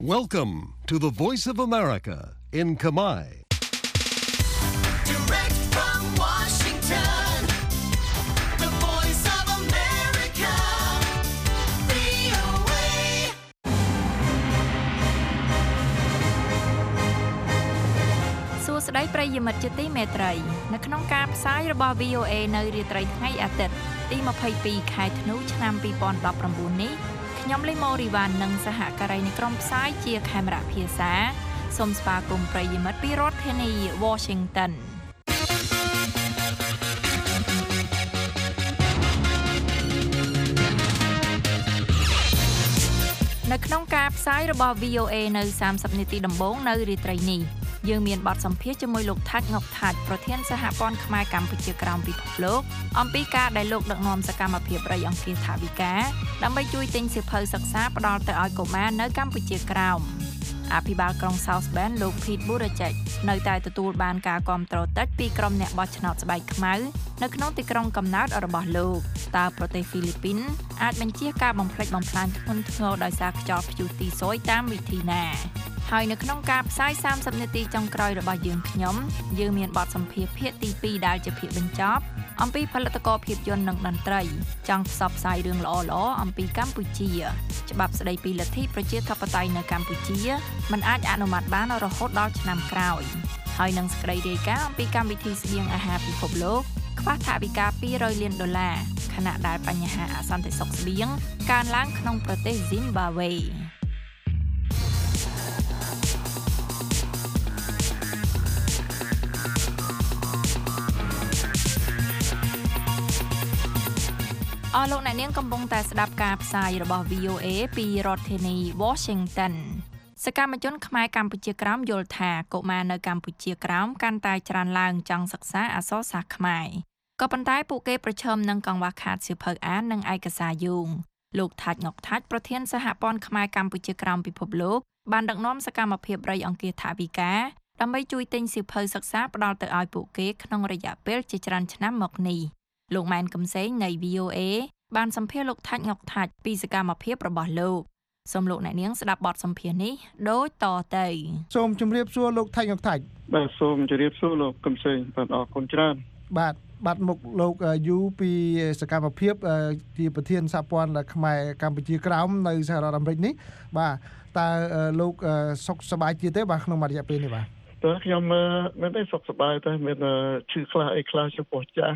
Welcome to the Voice of America in Kamai. Direct from Washington, the Voice of America, VOA. សួស្តីប្រិយមិត្តជាទីមេត្រីនៅក្នុងការផ្សាយរបស់ VOA នៅរាត្រីថ្ងៃអាទិត្យទី22ខែធ្នូឆ្នាំ2019នេះខ្ញុំលីម៉ូរីវ៉ាន់និងសហការីនៃក្រុមផ្សាយជាខេមរៈភាសាសូមស្វាគមន៍ប្រិយមិត្តពីរដ្ឋធានី Washington នៅក្នុងការផ្សាយរបស់ VOA នៅ30នាទីដំបូងនៅរាត្រីនេះយើងមានបទសម្ភាសន៍ជាមួយលោកថាច់ងុកថាច់ប្រធានសហព័ន្ធខ្មែរកម្ពុជាក្រោមពិភពលោកអំពីការដែលលោកដឹកនាំសកម្មភាពរៃអង្គាសថវិកាដើម្បីជួយទិញសៀវភៅសិក្សាផ្ដល់ទៅឲ្យកុមារនៅកម្ពុជាក្រោមអភិបាលក្រុង South Bend លោក Pete Buttigieg នៅតែទទួលបានការគាំទ្រតិចពីក្រុមអ្នកបោះឆ្នោតស្បែកខ្មៅនៅក្នុងទីក្រុងកំណើតរបស់លោកតើប្រទេសហ្វីលីពីនអាចបញ្ជៀសការបំផ្លិចបំផ្លាញធ្ងន់ធ្ងរដោយសារខ្យល់ព្យុះទីស៊ុយតាមវិធីណាហើយនៅក្នុងការផ្សាយ30នាទីចុងក្រោយរបស់យើងយើងមានបទសម្ភាសន៍ភាគទី2ដែលជាភាគបញ្ចប់អំពីផលិតករភាពយន្តនិងតន្ត្រីចង់ផ្សព្វផ្សាយរឿងល្អៗអំពីកម្ពុជាច្បាប់ស្តីពីលទ្ធិប្រជាធិបតេយ្យនៅកម្ពុជាមិនអាចអនុម័តបានរហូតដល់ឆ្នាំក្រោយហើយនឹងសេចក្តីរាយការណ៍អំពីកម្មវិធីស្បៀងអាហារពិភពលោកខ្វះថវិកា$200លានខណៈដែលបញ្ហាអសន្តិសុខស្បៀងកើនឡើងក្នុងប្រទេសស៊ីមបាវេអស់លោកអ្នកនាងកំពុងតែស្ដាប់ការផ្សាយរបស់ VOA ពីរដ្ឋធានី Washington សកម្មជនខ្មែរកម្ពុជាក្រោមយល់ថាកុមារនៅកម្ពុជាក្រោមកាន់តែច្រើនឡើងចង់សិក្សាអក្សរសាស្ត្រខ្មែរក៏ប៉ុន្តែពួកគេប្រឈមនឹងកង្វះខាតសៀវភៅអាននិងឯកសារយោងលោកថាច់ងុកថាច់ប្រធានសហព័ន្ធខ្មែរកម្ពុជាក្រោមពិភពលោកបានដឹកនាំសកម្មភាពរៃអង្គាសថវិកាដើម្បីជួយទិញសៀវភៅសិក្សាផ្ដល់ទៅឲ្យពួកគេក្នុងរយៈពេលជាច្រើនឆ្នាំមកនេះលោកម៉ែនកំសែងនៃ VOA បានសម្ភាសន៍លោកថាច់ងុកថាច់ពីសកម្មភាពរបស់លោកសូមលោកអ្នកនាងស្ដាប់បទសម្ភាសន៍នេះដូចតទៅសូមជម្រាបសួរលោកថាច់ងុកថាច់បាទសូមជម្រាបសួរលោកកំសែងបាទអរគុណច្រើនបាទបាត់មុខលោកយូពីសកម្មភាពជាប្រធានសហព័ន្ធខ្មែរកម្ពុជាក្រោមនៅសហរដ្ឋអាមេរិកនេះបាទតើលោកសុខសប្បាយជាទេបាទក្នុងរយៈពេលនេះបាទតើខ្ញុំមិនទេសុខសប្បាយតែមានឈឺខ្លះអីខ្លះចំពោះចាស់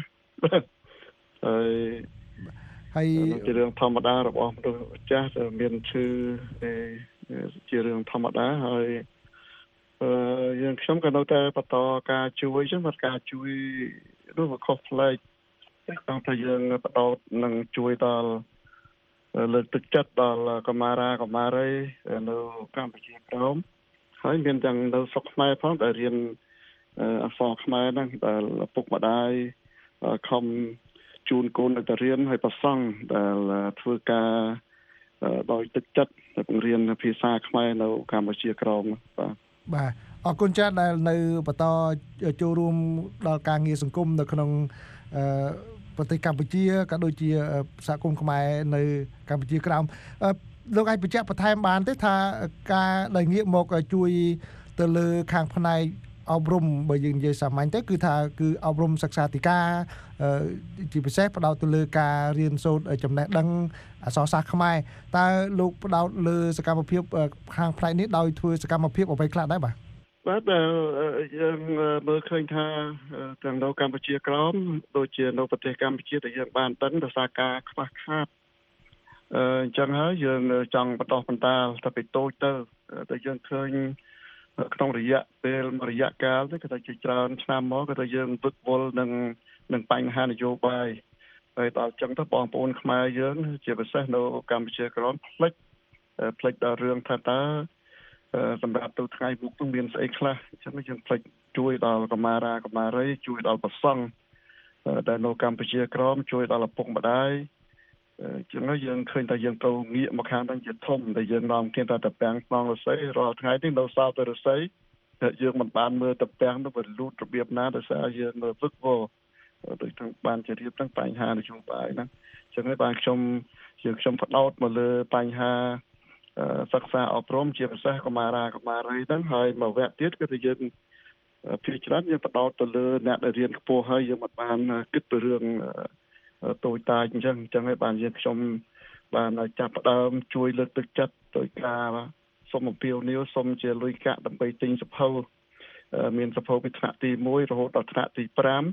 ហើយជារឿងធម្មតារបស់មនុស្សចាស់មានឈឺជារឿងធម្មតាហើយយើងខ្ញុំក៏នៅតែបន្តការជួយចឹងមកការជួយនោះវាខុសប្លែកតាមតែយើងបដោតនឹងជួយដល់លើកទឹកចិត្តដល់កុមារីនៅកម្ពុជាក្រោមហើយមានទាំងនៅស្រុកខ្មែរផងដែលរៀនអក្សរខ្មែរហ្នឹងដែលឪពុកម្ដាយខំជូនកូនទៅរៀនហើយប្រសង់ដែលធ្វើការដោយទឹកចិត្តបង្រៀនភាសាខ្មែរនៅកម្ពុជាក្រោមបាទអរគុណច្រើនដែលនៅបន្តចូលរួមដល់ការងារសង្គមនៅក្នុងប្រទេសកម្ពុជាក៏ដូចជាសហគមន៍ខ្មែរនៅកម្ពុជាក្រោមលោកអាចបញ្ជាក់បន្ថែមបានទេថាការដែលងាកមកជួយទៅលើខាងផ្នែកអប់រំបើយើងនិយាយសាមញ្ញទៅគឺថាគឺអប់រំសិក្សាធិការជាពិសេសផ្ដោតទៅលើការរៀនសូត្រចំណេះដឹងអក្សរសាស្ត្រខ្មែរតើលោកផ្ដោតលើសកម្មភាពខាងផ្នែកនេះដោយធ្វើសកម្មភាពអ្វីខ្លះដែរបាទយើងមើលឃើញថាទាំងនៅកម្ពុជាក្រោមដូចជានៅប្រទេសកម្ពុជាដែលយើងបានដឹងដោយសារការខ្វះខាតអញ្ចឹងហើយយើងចង់បន្តបន្តទៅពីតូចទៅតែយើងឃើញក្នុងរយៈពេលរយៈកាលនេះក៏ជាច្រើនឆ្នាំមកក៏ថាយើងវឹកវល់នឹងបញ្ហានយោបាយហើយដល់អញ្ចឹងទៅបងប្អូនខ្មែរយើងជាពិសេសនៅកម្ពុជាក្រោមផ្លិចដល់រឿងថាតើសម្រាប់ទៅថ្ងៃមុខនឹងមានស្អីខ្លះអញ្ចឹងយើងផ្លិចជួយដល់កុមារីជួយដល់ប្រសង់ដែលនៅកម្ពុជាក្រោមជួយដល់ឪពុកម្ដាយអញ្ចឹងយើងឃើញថាយើងទៅងាកមកខាងហ្នឹងជាធំតែយើងនាំគ្នាតែតពាំងក្នុងរស័យរាល់ថ្ងៃនេះនៅសោតរស័យយើងមិនបានមើលតពាំងនោះវាលូតរបៀបណាដោយសារយើងមើលវឹកវរដោយទាំងបានជារៀបទាំងបញ្ហានយោបាយហ្នឹងអញ្ចឹងហើយបានខ្ញុំផ្ដោតមកលើបញ្ហាសិក្សាអប់រំជាពិសេសកុមារាកុមារីហ្នឹងហើយមួយវគ្គទៀតគឺថាយើងភាគច្រើនយើងបដោតទៅលើអ្នកដែលរៀនខ្ពស់ហើយយើងមិនបានគិតពីរឿងតូចតាចអញ្ចឹងហើយបានយើងខ្ញុំបានចាប់ផ្ដើមជួយលើកទឹកចិត្តដោយការសុំអំពាវនាវសុំជាលុយកាក់ដើម្បីទិញសភៅមានសភៅពីថ្នាក់ទី1រហូតដល់ថ្នាក់ទី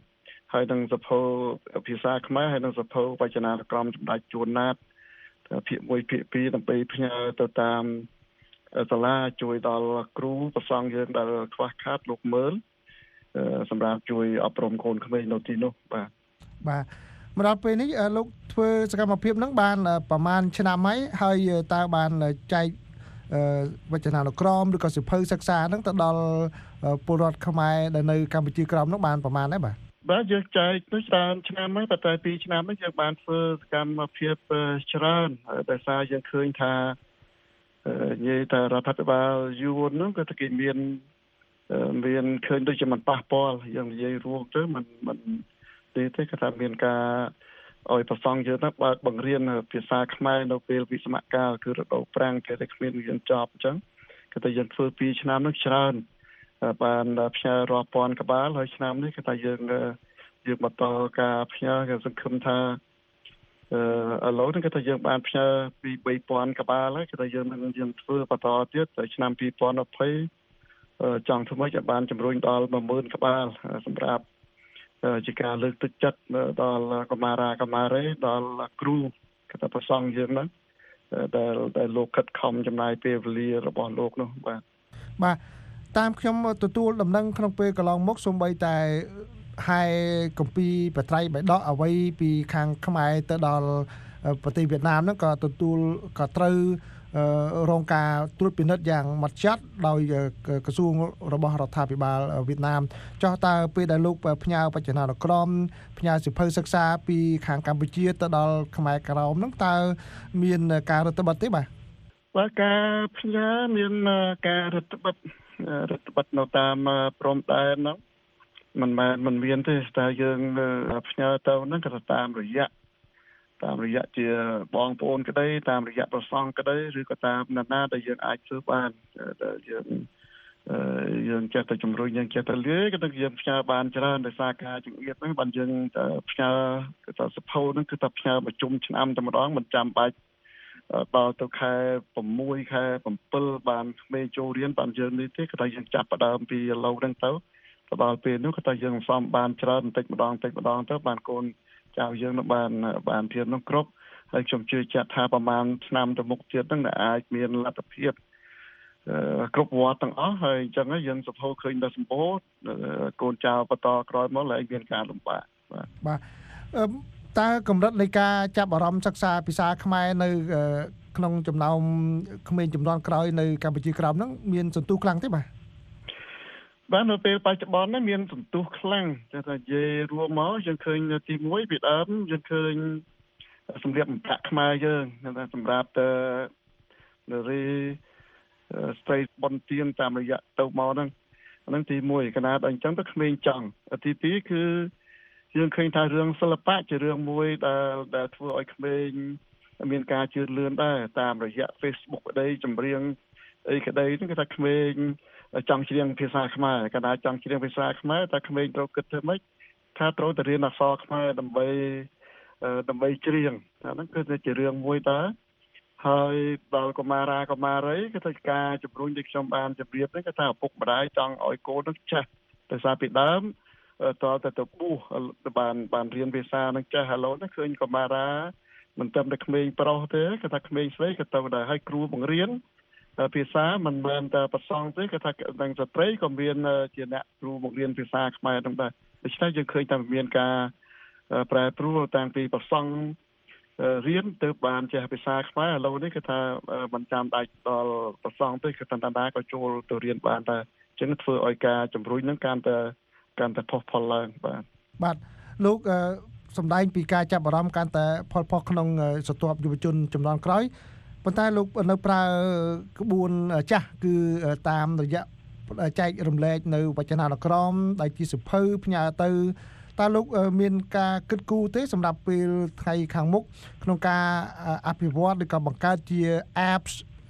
5ហើយនឹងសភៅភាសាខ្មែរហើយនឹងសភៅវចនានុក្រមចម្ដាច់ជួនណាតភាគ1ភាគ2ដើម្បីផ្ញើទៅតាមសាលាជួយដល់គ្រូប្រសង់យើងដែលខ្វះខាតលោកមើលសម្រាប់ជួយអប់រំកូនក្មេងនៅទីនោះបាទមកដល់ពេលនេះលោកធ្វើសកម្មភាពហ្នឹងបានប្រហែលឆ្នាំហើយតើបានចែកវចនានុក្រមឬក៏សៀវភៅសិក្សាហ្នឹងទៅដល់ពលរដ្ឋខ្មែរដែលនៅកម្ពុជាក្រោមហ្នឹងបានប្រហែលដែរបាទយើងចែកទៅច្រើនឆ្នាំហើយប៉ុន្តែ2ឆ្នាំនេះយើងបានធ្វើសកម្មភាពច្រើនដោយសារយើងឃើញថានិយាយថារដ្ឋាភិបាលយួននោះក៏គេមានឃើញដូចជាមិនប៉ះពាល់យើងនិយាយរួមទៅមិនទេគេថាមានការឲ្យប្រសង់យើងហ្នឹងបើកបង្រៀនភាសាខ្មែរនៅពេលវិស្សមកាលគឺរដូវប្រាំងគេតែគ្មានរៀនចប់អញ្ចឹងគេថាយើងធ្វើ2ឆ្នាំនោះច្រើនបានផ្ញើរាប់ពាន់ក្បាលហើយឆ្នាំនេះគេថាយើងបន្តការផ្ញើគេសង្ឃឹមថាឥឡូវនេះគេថាយើងបានផ្ញើពី 3000 ក្បាលហើយគេថាយើងធ្វើបន្តទៀតដល់ឆ្នាំ2020ចង់ធ្វើម៉េចឲ្យបានជំរុញដល់ 10000 ក្បាលសម្រាប់ជាការលើកទឹកចិត្តដល់កុមារាកុមារីដល់គ្រូគេថាប្រសង់យើងហ្នឹងដែលលោកខិតខំចំណាយពេលវេលារបស់លោកនោះបាទតាមខ្ញុំទទួលដំណឹងក្នុងពេលកន្លងមកសូម្បីតែហើយគម្ពីរបត្រៃបិដកអ្វីពីខាងខ្មែរទៅដល់ប្រទេសវៀតណាមហ្នឹងក៏ត្រូវរងការត្រួតពិនិត្យយ៉ាងម៉ត់ចត់ដោយក្រសួងរបស់រដ្ឋាភិបាលវៀតណាមចោះតើពេលដែលលោកផ្ញើវចនានុក្រមផ្ញើសៀវភៅសិក្សាពីខាងកម្ពុជាទៅដល់ខ្មែរក្រោមហ្នឹងតើមានការរដ្ឋបិទទេបាទការផ្ញើមានការរដ្ឋបិទនៅតាមព្រំដែនហ្នឹងមិនមានទេតែយើងផ្ញើទៅហ្នឹងក៏តាមរយៈជាបងប្អូនក្តីតាមរយៈប្រសង់ក្តីឬក៏តាមអ្នកណាដែលយើងអាចធ្វើបានដែលយើងចេះតែជំរុញយើងចេះតែលាយក៏យើងផ្ញើបានច្រើនដោយសារការចង្អៀតហ្នឹងបានយើងផ្ញើគឺថាសភៅហ្នឹងគឺថាផ្ញើប្រជុំឆ្នាំតែម្ដងមិនចាំបាច់ដល់ទៅខែ6ខែ7បានក្មេងចូលរៀនបានយើងនេះទេគឺថាយើងចាប់ផ្ដើមពីឥឡូវហ្នឹងទៅដល់ពេលនោះគឺថាយើងសំបានច្រើនបន្តិចម្ដងទៅបានកូនចៅយើងនឹងបានធៀបនោះគ្រប់ហើយខ្ញុំជឿជាក់ថាប្រហែលឆ្នាំទៅមុខទៀតហ្នឹងអាចមានលទ្ធភាពគ្រប់វត្តទាំងអស់ហើយអញ្ចឹងយើងសភៅឃើញដល់សម្បូរកូនចៅបន្តក្រោយមកឡើងមានការលំបាកបាទតើកម្រិតនៃការចាប់អារម្មណ៍សិក្សាភាសាខ្មែរនៅក្នុងចំណោមក្មេងជំនាន់ក្រោយនៅកម្ពុជាក្រោមហ្នឹងមានសន្ទុះខ្លាំងទេបាទនៅពេលបច្ចុប្បន្ននេះមានសន្ទុះខ្លាំងតែនិយាយរួមមកយើងឃើញទី1ពីដើមយើងឃើញសម្រាប់ប្រាក់ខ្មែរយើងសម្រាប់នារីស្ត្រីបនទៀនតាមរយៈទៅមកហ្នឹងទី1កណាដល់អញ្ចឹងទៅក្មេងចង់ទី2គឺយើងឃើញថារឿងសិល្បៈជារឿងមួយដែលធ្វើឲ្យក្មេងមានការជឿនលឿនដែរតាមរយៈ Facebook ក្តីចម្រៀងអីក្តីហ្នឹងគឺថាក្មេងចង់ច្រៀងភាសាខ្មែរកណ្ដាលចង់ច្រៀងភាសាខ្មែរតែក្មេងត្រូវគិតធ្វើម៉េចថាត្រូវតែរៀនអក្សរខ្មែរដើម្បីច្រៀងអាហ្នឹងគឺជារឿងមួយដែរហើយដល់កុមារាកុមារីគឺថាការជំរុញដែលខ្ញុំបានជម្រាបនេះគឺថាឪពុកម្ដាយចង់ឲ្យកូននឹងចេះដោយសារពីដើមតើទៅប៊ូបានរៀនភាសានឹងចេះឥឡូវនេះឃើញកុមារាមិនត្រឹមតែក្មេងប្រុសទេគឺថាក្មេងស្រីក៏ទៅដែរហើយគ្រូបង្រៀនភាសាមិនមែនតែប្រសង់ទេគឺថាទាំងស្ត្រីក៏មានជាអ្នកគ្រូបង្រៀនភាសាខ្មែរហ្នឹងដែរដូច្នេះយើងឃើញថាមានការប្រែប្រួលតាំងពីប្រសង់រៀនទៅបានចេះភាសាខ្មែរឥឡូវនេះគឺថាមិនចាំបាច់ដល់ប្រសង់ទេគឺតាណាក៏ចូលទៅរៀនបានតែអញ្ចឹងធ្វើឲ្យការជំរុញហ្នឹងកាន់តែផុសផុលឡើងបាទលោកសម្ដែងពីការចាប់អារម្មណ៍កាន់តែផុសក្នុងស្រទាប់យុវជនជំនាន់ក្រោយប៉ុន្តែលោកនៅប្រើក្បួនចាស់គឺតាមរយៈចែករំលែកនៅវចនានុក្រមដែលជាសៀវភៅផ្ញើទៅតើលោកមានការគិតគូរទេសម្រាប់ពេលថ្ងៃខាងមុខក្នុងការអភិវឌ្ឍឬក៏បង្កើតជា apps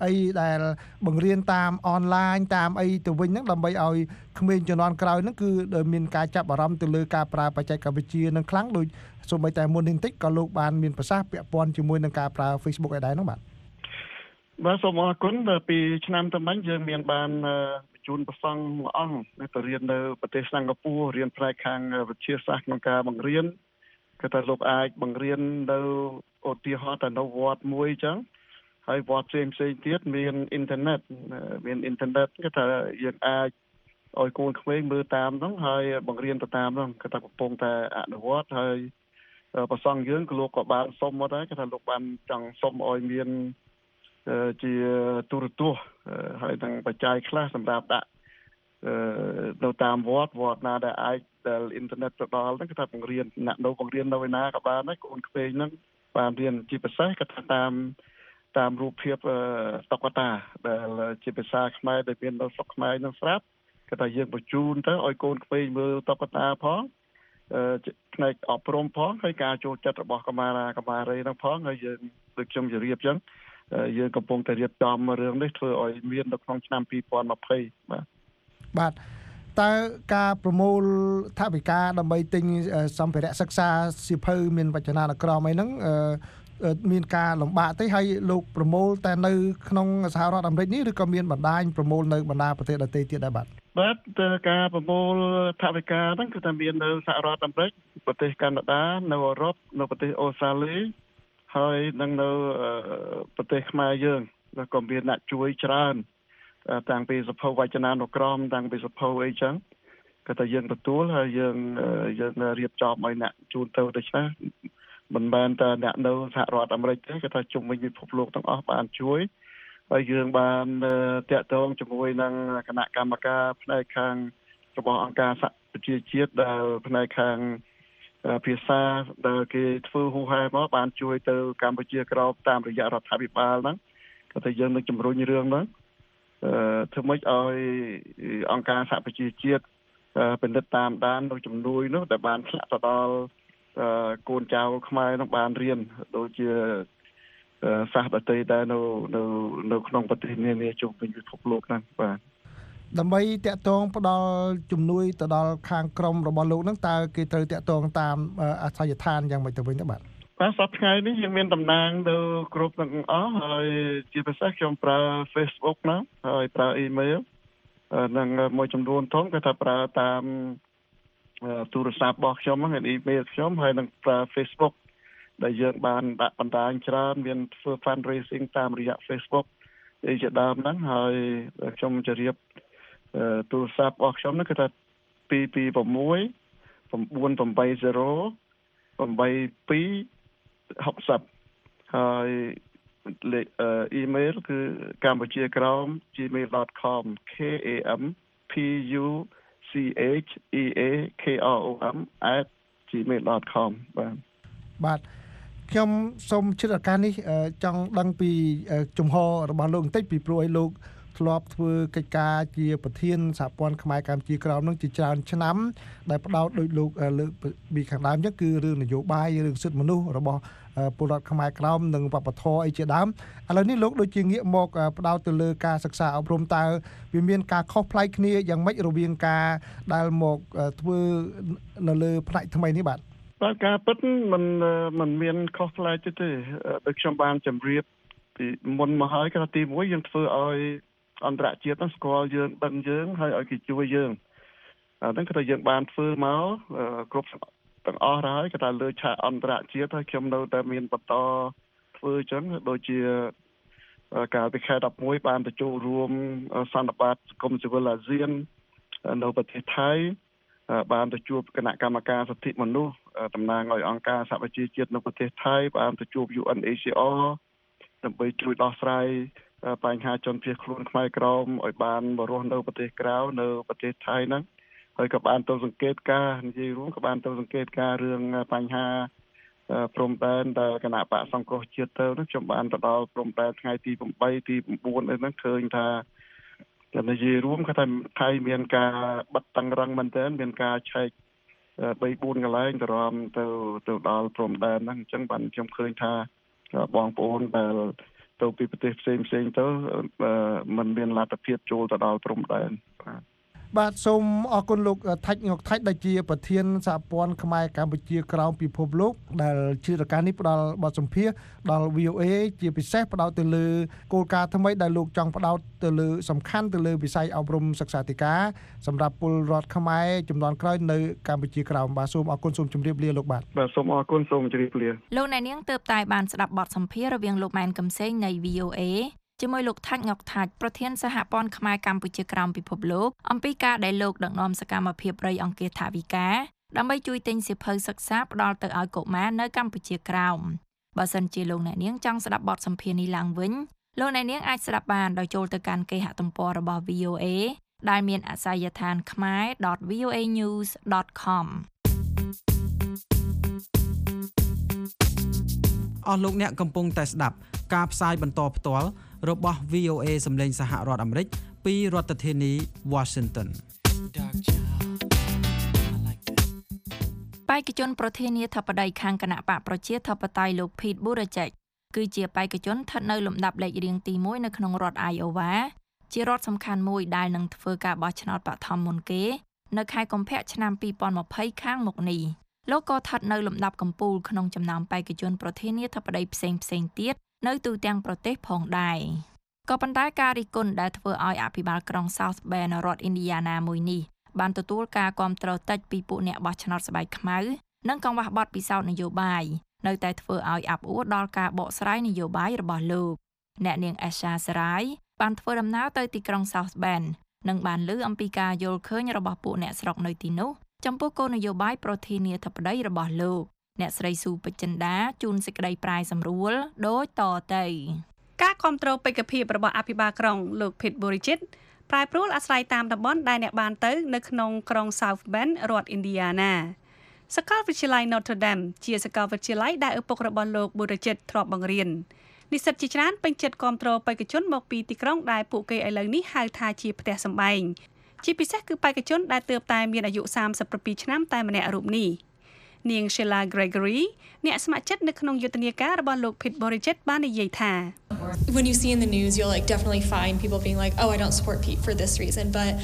អីដែលបង្រៀនតាមអនឡាញតាមអីទៅវិញហ្នឹងដើម្បីឲ្យក្មេងជំនាន់ក្រោយហ្នឹងគឺមានការចាប់អារម្មណ៍ទៅលើការប្រើបច្ចេកវិទ្យានឹងខ្លាំងដូចសូម្បីតែមុននេះបន្តិចក៏លោកបានមានប្រសាសន៍ពាក់ព័ន្ធជាមួយនឹងការប្រើ Facebook ឯដែរហ្នឹងបាទសូមអរគុណពីឆ្នាំទៅមិញយើងមានបានបញ្ជូនប្រសង់មួយអង្គទៅរៀននៅប្រទេសសិង្ហបុរីរៀនផ្នែកខាងវិទ្យាសាស្ត្រក្នុងការបង្រៀនគឺថាលោកអាចបង្រៀននៅឧទាហរណ៍ទៅនៅវត្តមួយអញ្ចឹងហើយវត្តផ្សេងទៀតមានអ៊ីនធឺណិតគឺថាយើងអាចឲ្យកូនក្មេងមើលតាមហ្នឹងហើយបង្រៀនទៅតាមហ្នឹងគឺថាកំពុងតែអនុវត្តហើយប្រសង់យើងក៏លោកក៏បានសុំមកដែរគឺថាលោកបានចង់សុំឲ្យមានជាទូរទស្សន៍ហើយនឹងបច្ច័យខ្លះសម្រាប់ដាក់នៅតាមវត្តណាដែលអាចដែលអ៊ីនធឺណិតទៅដល់ហ្នឹងគឺថាបង្រៀនអ្នកនៅបង្រៀននៅឯណាក៏បានដែរកូនក្មេងហ្នឹងបានរៀនជាពិសេសក៏ថាតាមរូបភាពតុក្កតាដែលជាភាសាខ្មែរដែលមាននៅស្រុកខ្មែរនឹងស្រាប់គឺថាយើងបញ្ជូនទៅឲ្យកូនក្មេងមើលតុក្កតាផងផ្នែកអប់រំផងហើយការចូលចិត្តរបស់កម្មារីហ្នឹងផងហើយយើងដូចខ្ញុំជម្រាបអញ្ចឹងយើងកំពុងតែរៀបចំរឿងនេះធ្វើឲ្យមាននៅក្នុងឆ្នាំ2020 បាទតើការប្រមូលថវិកាដើម្បីទិញសម្ភារៈសិក្សាសៀវភៅមានវចនានុក្រមអីហ្នឹងមានការលំបាកទេហើយលោកប្រមូលតែនៅក្នុងសហរដ្ឋអាមេរិកនេះឬក៏មានបណ្ដាញប្រមូលនៅបណ្ដាប្រទេសដទៃទៀតដែរបាទការប្រមូលថវិកាហ្នឹងគឺថាមាននៅសហរដ្ឋអាមេរិកប្រទេសកាណាដានៅអឺរ៉ុបនៅប្រទេសអូស្ត្រាលីហើយនឹងនៅប្រទេសខ្មែរយើងក៏មានអ្នកជួយច្រើនតាំងពីសភៅវចនានុក្រមតាំងពីសភៅអីចឹងក៏តែយើងទទួលហើយយើងរៀបចំឲ្យអ្នកជូនទៅដូច្នេះមិនមែនតែអ្នកនៅសហរដ្ឋអាមេរិកទេគេថាជុំវិញពិភពលោកទាំងអស់បានជួយហើយយើងបានតាក់ទងជាមួយនឹងគណៈកម្មការផ្នែកខាងរបស់អង្គការសហប្រជាជាតិដែលផ្នែកខាងភាសាដែលគេធ្វើហូហែមកបានជួយទៅកម្ពុជាក្រោមតាមរយៈរដ្ឋាភិបាលហ្នឹងក៏តែយើងនឹងជំរុញរឿងហ្នឹងធ្វើម៉េចឲ្យអង្គការសហប្រជាជាតិពិនិត្យតាមដាននៅជំនួយនោះដែលបានឆ្លាក់ទៅដល់កូនចៅខ្មែរនឹងបានរៀនដូចជាសាសដទៃដែរនៅក្នុងប្រទេសនានាជុំវិញពិភពលោកហ្នឹងបាទដើម្បីតាក់ទងផ្ដល់ជំនួយទៅដល់ខាងក្រមរបស់លោកហ្នឹងតើគេត្រូវតាក់ទងតាមអាសយដ្ឋានយ៉ាងម៉េចទៅវិញទៅបាទសប្តាហ៍ថ្ងៃនេះយើងមានតំណាងទៅគ្រប់ទាំងអស់ហើយជាពិសេសខ្ញុំប្រើ Facebook ណាហើយប្រើ email និងមួយចំនួនធំគេថាប្រើតាមទូរស័ព្ទរបស់ខ្ញុំហ្នឹង email ខ្ញុំហើយនឹងប្រើ Facebook ដែលយើងបានដាក់បណ្ដាញច្រើនមានធ្វើ fundraising តាមរយៈ Facebook អីជាដើមហ្នឹងហើយខ្ញុំជម្រាបទូរស័ព្ទរបស់ខ្ញុំហ្នឹងគឺថា226 980 ហើយលេខemail គឺcampuchiakraom@gmail.com KAMPUCHEAKROM@gmail.com បាទខ្ញុំសូមជិតឱកាសនេះចង់ដឹងពីជំហររបស់លោកបន្តិចពីព្រោះឲ្យលោកធ្លាប់ធ្វើកិច្ចការជាប្រធានសហព័ន្ធខ្មែរកម្ពុជាក្រោមនឹងជាច្រើនឆ្នាំដែលផ្ដោតដោយលោកលើកពីខាងដើមចឹងគឺរឿងនយោបាយរឿងសិទ្ធិមនុស្សរបស់ពលរដ្ឋខ្មែរក្រោមនិងវប្បធម៌អីជាដើមឥឡូវនេះលោកដូចជាងាកមកផ្ដោតទៅលើការសិក្សាអប់រំតើវាមានការខុសប្លែកគ្នាយ៉ាងម៉េចរវាងការដែលមកធ្វើនៅលើផ្នែកថ្មីនេះបាទការពិតមិនមានខុសប្លែកទេដូចខ្ញុំបានជម្រាបពីមុនមកហើយគឺទី1យើងធ្វើឲ្យអន្តរជាតិហ្នឹងស្គាល់យើងដឹងយើងហើយឲ្យគេជួយយើងហ្នឹងគឺថាយើងបានធ្វើមកគ្រប់ទាំងអស់ហើយគឺថាលើឆាកអន្តរជាតិហើយខ្ញុំនៅតែមានបន្តធ្វើអញ្ចឹងដូចជាកាលពីខែ11បានទៅចូលរួមសន្និបាតសង្គមស៊ីវិលអាស៊ាននៅប្រទេសថៃបានទៅជួបគណៈកម្មការសិទ្ធិមនុស្សតំណាងឲ្យអង្គការសហប្រជាជាតិនៅប្រទេសថៃបានទៅជួប UNHCR ដើម្បីជួយដោះស្រាយបញ្ហាជនភៀសខ្លួនខ្មែរក្រមឲ្យបានមករស់នៅប្រទេសក្រៅនៅប្រទេសថៃហ្នឹងហើយក៏បានទៅសង្កេតការនិយាយរួមក៏បានទៅសង្កេតការរឿងបញ្ហាព្រំដែនដែលគណៈបកសង្គ្រោះជាតិទៅហ្នឹងខ្ញុំបានទៅដល់ព្រំដែនថ្ងៃទី8ទី9ហ្នឹងឃើញថានិយាយរួមគាត់ថាថៃមានការបិទតឹងរឹងមែនទែនមានការឆែក 3-4 កន្លែងទៅដល់ព្រំដែនហ្នឹងអញ្ចឹងបានខ្ញុំឃើញថាបងប្អូនដែលទៅពីប្រទេសផ្សេងទៅมันមានលទ្ធភាពចូលទៅដល់ព្រំដែនបាទសូមអរគុណលោកថាច់ងុកថាច់ដែលជាប្រធានសហព័ន្ធខ្មែរកម្ពុជាក្រោមពិភពលោកដែលជារការនេះផ្ដល់បទសម្ភាសន៍ដល់ VOA ជាពិសេសផ្ដោតទៅលើគោលការណ៍ថ្មីដែលលោកចង់ផ្ដោតទៅលើសំខាន់ទៅលើវិស័យអប់រំសិក្សាធិការសម្រាប់ពលរដ្ឋខ្មែរចំនួនក្រោយនៅកម្ពុជាក្រោមបាទសូមអរគុណសូមជម្រាបលាលោកបាទសូមអរគុណសូមជម្រាបលាលោកអ្នកនាងទើបតែបានស្ដាប់បទសម្ភាសន៍រវាងលោកម៉ែនកំសែងនៃ VOAជាមួយលោកថាច់ងុកថាច់ប្រធានសហព័ន្ធខ្មែរកម្ពុជាក្រោមពិភពលោកអំពីការដែលលោកដឹកនាំសកម្មភាពរៃអង្គាសថវិកាដើម្បីជួយទិញសៀវភៅសិក្សាផ្ដល់ទៅឲ្យកុមារនៅកម្ពុជាក្រោមបើសិនជាលោកអ្នកនាងចង់ស្ដាប់បទសម្ភាសន៍នេះឡើងវិញលោកអ្នកនាងអាចស្ដាប់បានដោយចូលទៅកាន់គេហទំព័ររបស់ VOA ដែលមានអាសយដ្ឋាន khmer.voanews.com អស់លោកអ្នកកំពុងតែស្ដាប់ការផ្សាយបន្តផ្ទាល់របស់ VOA សម្លេងសហរដ្ឋអាមេរិកពីរដ្ឋធានី Washington បេក្ខជនប្រធានាធិបតីខាងគណៈបកប្រជាធិបតេយ្យលោក Pete Buttigieg គឺជាបេក្ខជនស្ថិតនៅលំដាប់លេខរៀងទី1នៅក្នុងរដ្ឋ Iowa ជារដ្ឋសំខាន់មួយដែលនឹងធ្វើការបោះឆ្នោតបឋមមុនគេនៅខែកុម្ភៈឆ្នាំ2020ខាងមុខនេះលោកក៏ស្ថិតនៅលំដាប់កំពូលក្នុងចំណោមបេក្ខជនប្រធានាធិបតីផ្សេងទៀតនៅទូទាំងប្រទេសផងដែរក៏ប៉ុន្តែការរិះគន់ដែលធ្វើឲ្យអភិបាលក្រុង South Bend រដ្ឋ Indiana មួយនេះបានទទួលការគាំទ្រតិចពីពួកអ្នកបោះឆ្នោតស្បែកខ្មៅនិងកង្វះបទពិសោធន៍នយោបាយនៅតែធ្វើឲ្យអាប់អួរដល់ការបកស្រាយនយោបាយរបស់លោកអ្នកនាង Asha Sarai បានធ្វើដំណើរទៅទីក្រុង South Bend និងបានលើអំពីការយល់ឃើញរបស់ពួកអ្នកស្រុកនៅទីនោះចំពោះគោលនយោបាយប្រធានាធិបតីរបស់លោកអ្នកស្រីស៊ូពេជ្រចិន្តាជូនសេចក្តីប្រាយសម្រួលដូចតទៅការគ្រប់គ្រងបេក្ខភាពរបស់អភិបាលក្រុងលោក Pete Buttigieg ប្រែប្រួលអាស្រ័យតាមតំបន់ដែលអ្នកបានទៅនៅក្នុងក្រុង South Bend រដ្ឋ Indiana សាកលវិទ្យាល័យ Notre Dame ជាសាកលវិទ្យាល័យដែលឪពុករបស់លោក Buttigieg ធ្លាប់បង្រៀននិស្សិតជាច្រើនពេញចិត្តគ្រប់គ្រងបេក្ខជនមកពីទីក្រុងដែលពួកគេឥឡូវនេះហៅថាជាផ្ទះសម្បែងជាពិសេសគឺបេក្ខជនដែលទើបតែមានអាយុ37ឆ្នាំតែម្នាក់រូបនេះនាង Sheila Gregory អ្នកស្ម័គ្រចិត្តនៅក្នុងយុទ្ធនាការរបស់លោក Pete Buttigieg បាននិយាយថា When you see in the news you'll definitely find people being like oh I don't support Pete for this reason but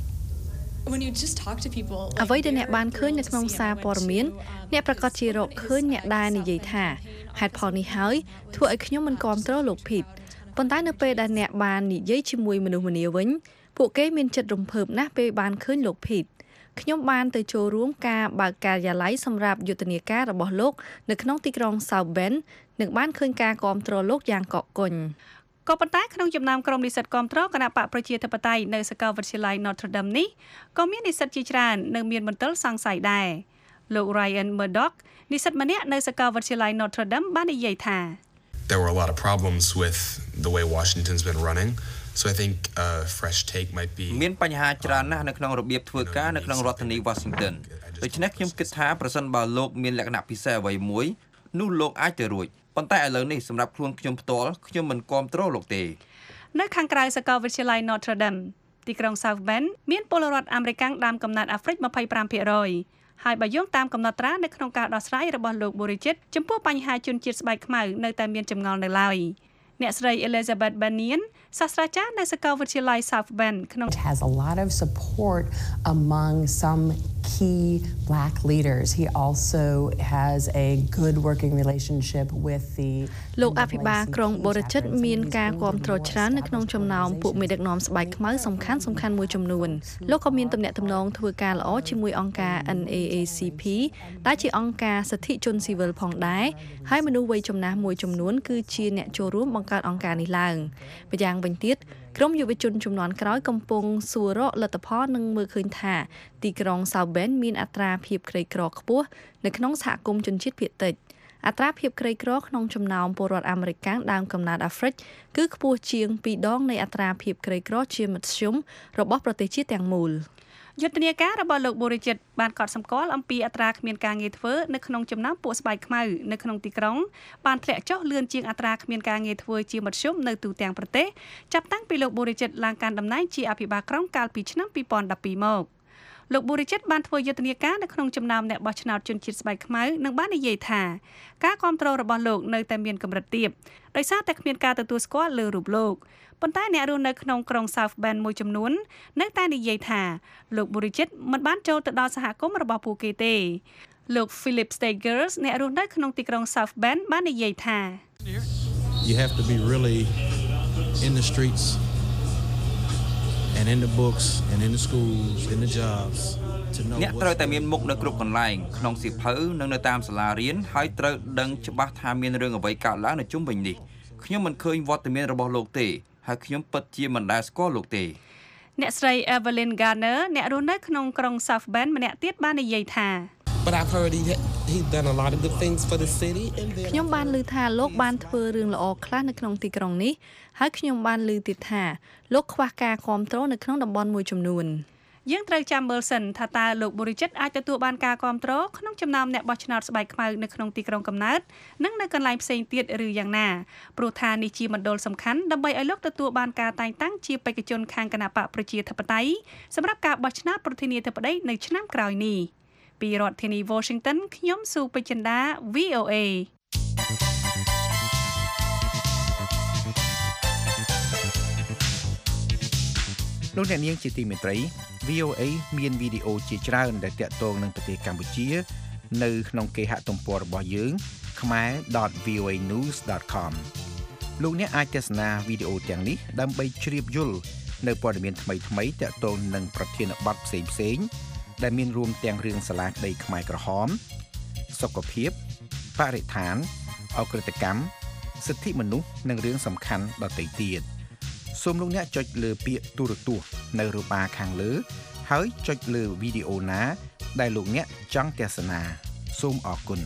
when you just talk to people អ្វីដែលអ្នកបានឃើញនៅក្នុងសារព័ត៌មានអ្នកប្រកាសជារកឃើញអ្នកដែលនិយាយថាហេតុផលនេះហើយធ្វើឲ្យខ្ញុំមិនគាំទ្រលោក Pete ប៉ុន្តែនៅពេលដែលអ្នកបាននិយាយជាមួយមនុស្សម្នាវិញពួកគេមានចិត្តរំភើបណាស់ពេលបានឃើញលោក Pete ខ្ញុំបានទៅចូលរួមការបើកការិយាល័យសម្រាប់យុទ្ធនាការរបស់លោកនៅក្នុងទីក្រុង South Bend និងបានឃើញការគាំទ្រលោកយ៉ាងកកកុញក៏ប៉ុន្តែក្នុងចំណោមក្រុមនិស្សិតគាំទ្រគណៈបកប្រជាធិបតេយ្យនៅសាកលវិទ្យាល័យ Notre Dame នេះក៏មាននិស្សិតជាច្រើននៅមានមន្ទិលសង្ស័យដែរលោក Ryan Murdoch និស្សិតម្នាក់នៅសាកលវិទ្យាល័យ Notre Dame បាននិយាយថា There were a lot of problems with the way Washington's been running So I think a fresh take might be មានបញ្ហាច្រើនណាស់នៅក្នុងរបៀបធ្វើការនៅក្នុងរដ្ឋធានី Washington ដូច្នេះខ្ញុំគិតថាប្រសិនបើលោកមានលក្ខណៈពិសេសអ្វីមួយនោះលោកអាចទៅរួចប៉ុន្តែឥឡូវនេះសម្រាប់ខ្លួនខ្ញុំផ្ទាល់ខ្ញុំមិនគាំទ្រលោកទេនៅខាងក្រៅសាកលវិទ្យាល័យ Notre Dame ទីក្រុង South Bend មានពលរដ្ឋអាមេរិកដើមកំណើតអាហ្វ្រិក 25% ហើយបើយោងតាមកំណត់ត្រានៅក្នុងការដោះស្រាយរបស់លោក Buttigieg ចំពោះបញ្ហាជនជាតិស្បែកខ្មៅនៅតែមានចម្ងល់នៅឡើយអ្នកស្រី Elizabeth Banian សាស្ត្រាចារ្យនៅសាកលវិទ្យាល័យ South Bend ក្នុង has a lot of support among some key black leaders. He also has a good working relationship with the លោកអភិបាលក្រុង Buttigieg មានការគាំទ្រច្រើននៅក្នុងចំណោមពួកមេដឹកនាំស្បែកខ្មៅសំខាន់មួយចំនួនលោកក៏មានទំនាក់ទំនងធ្វើការល្អជាមួយអង្គការ NAACP ដែលជាអង្គការសិទ្ធិជនស៊ីវិលផងដែរហើយមនុស្សវ័យចំណាស់មួយចំនួនគឺជាអ្នកចូលរួមបង្កើតអង្គការនេះឡើងម្យ៉ាងវិញទៀតក្រុមយុវជនជំនាន់ក្រោយកំពុងសួររកលទ្ធផលនិងមើលឃើញថាទីក្រុង South Bend មានអត្រាភាពក្រីក្រខ្ពស់នៅក្នុងសហគមន៍ជនជាតិភាគតិចអត្រាភាពក្រីក្រក្នុងចំណោមពលរដ្ឋអាមេរិកដើមកំណើតអាហ្វ្រិកគឺខ្ពស់ជាង2ដងនៃអត្រាភាពក្រីក្រជាមធ្យមរបស់ប្រទេសជាតិទាំងមូលយុទ្ធនាការរបស់លោក Buttigieg បានកត់សម្គាល់អំពីអត្រាគ្មានការងារធ្វើនៅក្នុងចំណោមពួកស្បែកខ្មៅនៅក្នុងទីក្រុងបានធ្លាក់ចុះលឿនជាងអត្រាគ្មានការងារធ្វើជាមធ្យមនៅទូទាំងប្រទេសចាប់តាំងពីលោក Buttigieg ឡើងកាន់តំណែងជាអភិបាលក្រុងកាលពីឆ្នាំ2012មកលោក Buttigieg បានធ្វើយុទ្ធនាការនៅក្នុងចំណោមអ្នកបោះឆ្នោតជនជាតិស្បែកខ្មៅនិងបាននិយាយថាការគាំទ្ររបស់លោកនៅតែមានកម្រិតទាបដោយសារតែគ្មានការទទួលស្គាល់លើរូបលោកប៉ុន្តែអ្នករស់នៅក្នុងក្រុង South Bend មួយចំនួននៅតែនិយាយថាលោក Buttigieg មិនបានចូលទៅដល់សហគមន៍របស់ពួកគេទេលោក Philip Stegers អ្នករស់នៅក្នុងទីក្រុង South Bend បាននិយាយថា You have to be really in the streets and in the books and in the schools in the jobs to know អ្នកត្រូវតែមានមុខនៅគ្រប់កន្លែងក្នុងសៀវភៅនិងនៅតាមសាលារៀនហើយត្រូវដឹងច្បាស់ថាមានរឿងអ្វីកើតឡើងនៅជុំវិញនេះខ្ញុំមិនឃើញវត្តមានរបស់លោកទេហើយខ្ញុំពិតជាមិនដែលស្គាល់លោកទេអ្នកស្រី Evelyn Garner អ្នករស់នៅក្នុងក្រុង South Bend ម្នាក់ទៀតបាននិយាយថា But I've heard he's done a lot of good things for the city ខ្ញុំបានឮថាលោកបានធ្វើរឿងល្អខ្លះនៅក្នុងទីក្រុងនេះហើយខ្ញុំបានឮទៀតថាលោកខ្វះការគាំទ្រនៅក្នុងតំបន់មួយចំនួនយើងត្រូវចាំមើលសិនថាតើលោក Buttigieg អាចទទួលបានការគាំទ្រក្នុងចំណោមអ្នកបោះឆ្នោតស្បែកខ្មៅនៅក្នុងទីក្រុងកំណើតនិងនៅកន្លែងផ្សេងទៀតឬយ៉ាងណាព្រោះថានេះជាមណ្ឌលសំខាន់ដើម្បីឲ្យលោកទទួលបានការតែងតាំងជាបេក្ខជនខាងគណបកប្រជាធិបតេយ្យសម្រាប់ការបោះឆ្នោតប្រធានាធិបតីនៅឆ្នាំក្រោយនេះពីរដ្ឋធានី Washington ខ្ញុំស៊ូពេជ្រចិន្តា VOA លោកអ្នកនាងជាទីមេត្រី VOA មានវីដេអូជាច្រើនដែលទាក់ទងនឹងប្រទេសកម្ពុជានៅក្នុងគេហទំព័ររបស់យើង khmer.voanews.com លោកអ្នកអាចទស្សនាវីដេអូទាំងនេះដើម្បីជ្រាបយល់នៅព័ត៌មានថ្មីៗទាក់ទងនឹងប្រធានបទផ្សេងៗដែលមានរួមទាំងរឿងសាលាក្តីខ្មែរក្រហមសុខភាពបរិស្ថានអក្រិតកម្មសិទ្ធិមនុស្សនិងរឿងសំខាន់ដទៃទៀតសូមលោកអ្នកចុចលើពាក្យទូរទស្សន៍នៅរបារខាងលើហើយចុចលើវីដេអូណាដែលលោកអ្នកចង់ទស្សនាសូមអរគុណ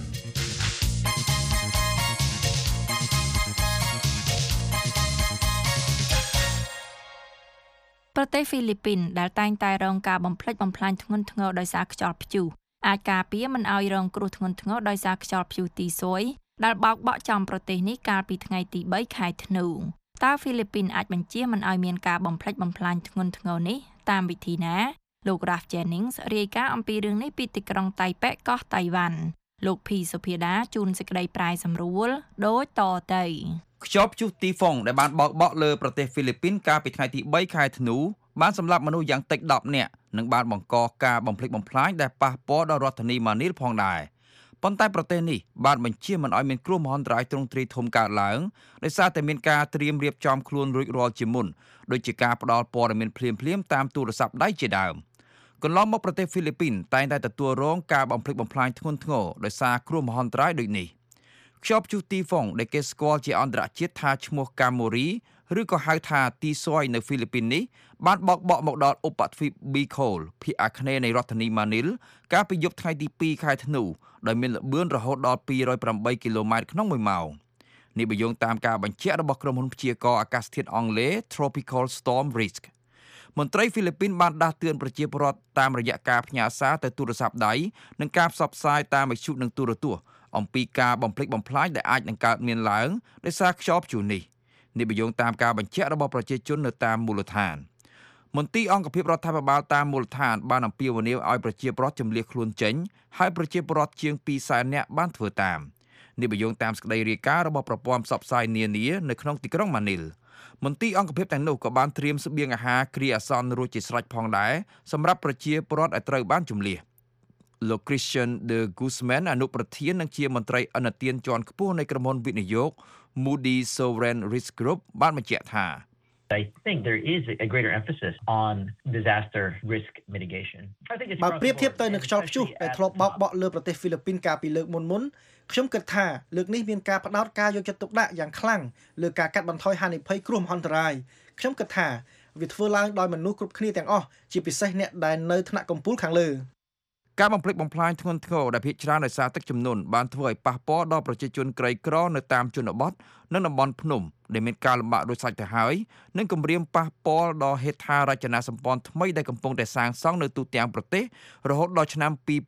ប្រទេសហ្វីលីពីនដែលតែងតែរងការបំផ្លិចបំផ្លាញធ្ងន់ធ្ងរដោយសារខ្យល់ព្យុះអាចការពារមិនឲ្យរងគ្រោះធ្ងន់ធ្ងរដោយសារខ្យល់ព្យុះទីស៊ុយដែលបោកបក់ចំប្រទេសនេះកាលពីថ្ងៃទី3ខែធ្នូតើហ្វីលីពីនអាចបញ្ជាមិនឲ្យមានការបំផ្លិចបំផ្លាញធ្ងន់ធ្ងរនេះតាមវិធីណាលោក Ralph Jennings រាយការណ៍អំពីរឿងនេះពីទីក្រុងតៃប៉េកោះតៃវ៉ាន់លោក P សុភាដាជូនសេចក្តីប្រាយសម្រួលដូចតទៅខ្យល់ព្យុះទីហ្វុងដែលបានបោកបក់លើប្រទេសហ្វីលីពីនកាលពីថ្ងៃទី3ខែធ្នូបានសម្លាប់មនុស្សយ៉ាងតិច10នាក់និងបានបង្កការបំផ្លិចបំផ្លាញដែលប៉ះពាល់ដល់រដ្ឋធានីម៉ានីលផងដែរប៉ុន្តែប្រទេសនេះបានបញ្ជាមិនឲ្យមានគ្រោះមហន្តរាយទ្រង់ទ្រាយធំកើតឡើងដោយសារតែមានការត្រៀមរៀបចំខ្លួនរួចរាល់ជាមុនដូចជាការផ្ដល់ព័ត៌មានភ្លាមៗតាមទូរស័ព្ទដៃជាដើមកន្លងមកប្រទេសហ្វីលីពីនតែងតែទទួលរងការបំផ្លិចបំផ្លាញធ្ងន់ធ្ងរដោយសារគ្រោះមហន្តរាយដូចនេះខ្យល់ព្យុះទីហ្វុងដែលគេស្គាល់ជាអន្តរជាតិថាឈ្មោះកាម៉ូរីឬក៏ហៅថាទីស៊ុយនៅហ្វីលីពីននេះបានបោកបក់មកដល់ឧបទ្វីប Bicol ភាគអាគ្នេយ៍នៃរដ្ឋធានី Manil កាលពីយប់ថ្ងៃទី2ខែធ្នូដោយមានល្បឿនរហូតដល់208គីឡូម៉ែត្រក្នុង1ម៉ោងនេះបើយោងតាមការបញ្ជាក់របស់ក្រុមហ៊ុនព្យាករណ៍អាកាសធាតុអង់គ្លេស Tropical Storm Risk មន្ត្រីហ្វីលីពីនបានដាស់តឿនប្រជាពលរដ្ឋតាមរយៈការផ្ញើសារទៅទូរស័ព្ទដៃនិងការផ្សព្វផ្សាយតាមវិទ្យុនិងទូរទស្សន៍អំពីការបំផ្លិចបំផ្លាញដែលអាចនឹងកើតមានឡើងដោយសារខ្យល់ព្យុះនេះនេះបើយោងតាមការបញ្ជាក់របស់ប្រជាជននៅតាមមូលដ្ឋានមន្ទីរអង្គភាពរដ្ឋាភិបាលតាមមូលដ្ឋានបានអំពាវនាវឲ្យប្រជាពលរដ្ឋជម្លៀសខ្លួនចេញហើយប្រជាពលរដ្ឋជាង200,000នាក់បានធ្វើតាមនេះបើយោងតាមសេចក្តីរាយការណ៍របស់ប្រព័ន្ធផ្សព្វផ្សាយនានានៅក្នុងទីក្រុងម៉ានីលមន្ទីរអង្គភាពទាំងនោះក៏បានត្រៀមស្បៀងអាហារគ្រាអាសន្នរួចជាស្រេចផងដែរសម្រាប់ប្រជាពលរដ្ឋដែលត្រូវបានជម្លៀសលោក Christian de Guzman អនុប្រធាននិងជាមន្ត្រីអនុទានជាន់ខ្ពស់នៃក្រុមហ៊ុនវិនិយោគ Moody Sovereign Risk Group បានបញ្ជាក់ថា I think there is a greater emphasis on disaster risk mitigation. បើប្រៀបធៀបទៅនឹងខ្យល់ព្យុះដែលធ្លាប់បោកបក់លើប្រទេសហ្វីលីពីនកាលពីលើកមុនខ្ញុំគិតថាលើកនេះមានការផ្ដោតការយកចិត្តទុកដាក់យ៉ាងខ្លាំងលើការកាត់បន្ថយហានិភ័យគ្រោះមហន្តរាយខ្ញុំគិតថាវាធ្វើឡើងដោយមនុស្សគ្រប់គ្នាទាំងអស់ជាពិសេសអ្នកដែលនៅថ្នាក់កំពូលខាងលើការបំផ្លិចបំផ្លាញធ្ងន់ធ្ងរដែលភាគច្រើនដោយសារទឹកជំនន់បានធ្វើឲ្យប៉ះពាល់ដល់ប្រជាជនក្រីក្រនៅតាមជនបទនិងតំបន់ភ្នំដែលមានការលំបាកដូចសាច់ទៅហើយនិងគំរាមប៉ះពាល់ដល់ហេដ្ឋារចនាសម្ព័ន្ធថ្មីដែលកំពុងតែសាងសង់នៅទូទាំងប្រទេសរហូតដល់ឆ្នាំ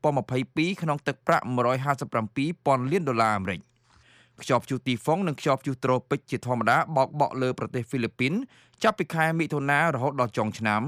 2022ក្នុងទឹកប្រាក់$157,000 លានអាមេរិកខ្យល់ព្យុះទីហ្វុងនិងខ្យល់ព្យុះត្រូពិចជាធម្មតាបោកបក់លើប្រទេសហ្វីលីពីនចាប់ពីខែមិថុនារហូតដល់ចុងឆ្នាំ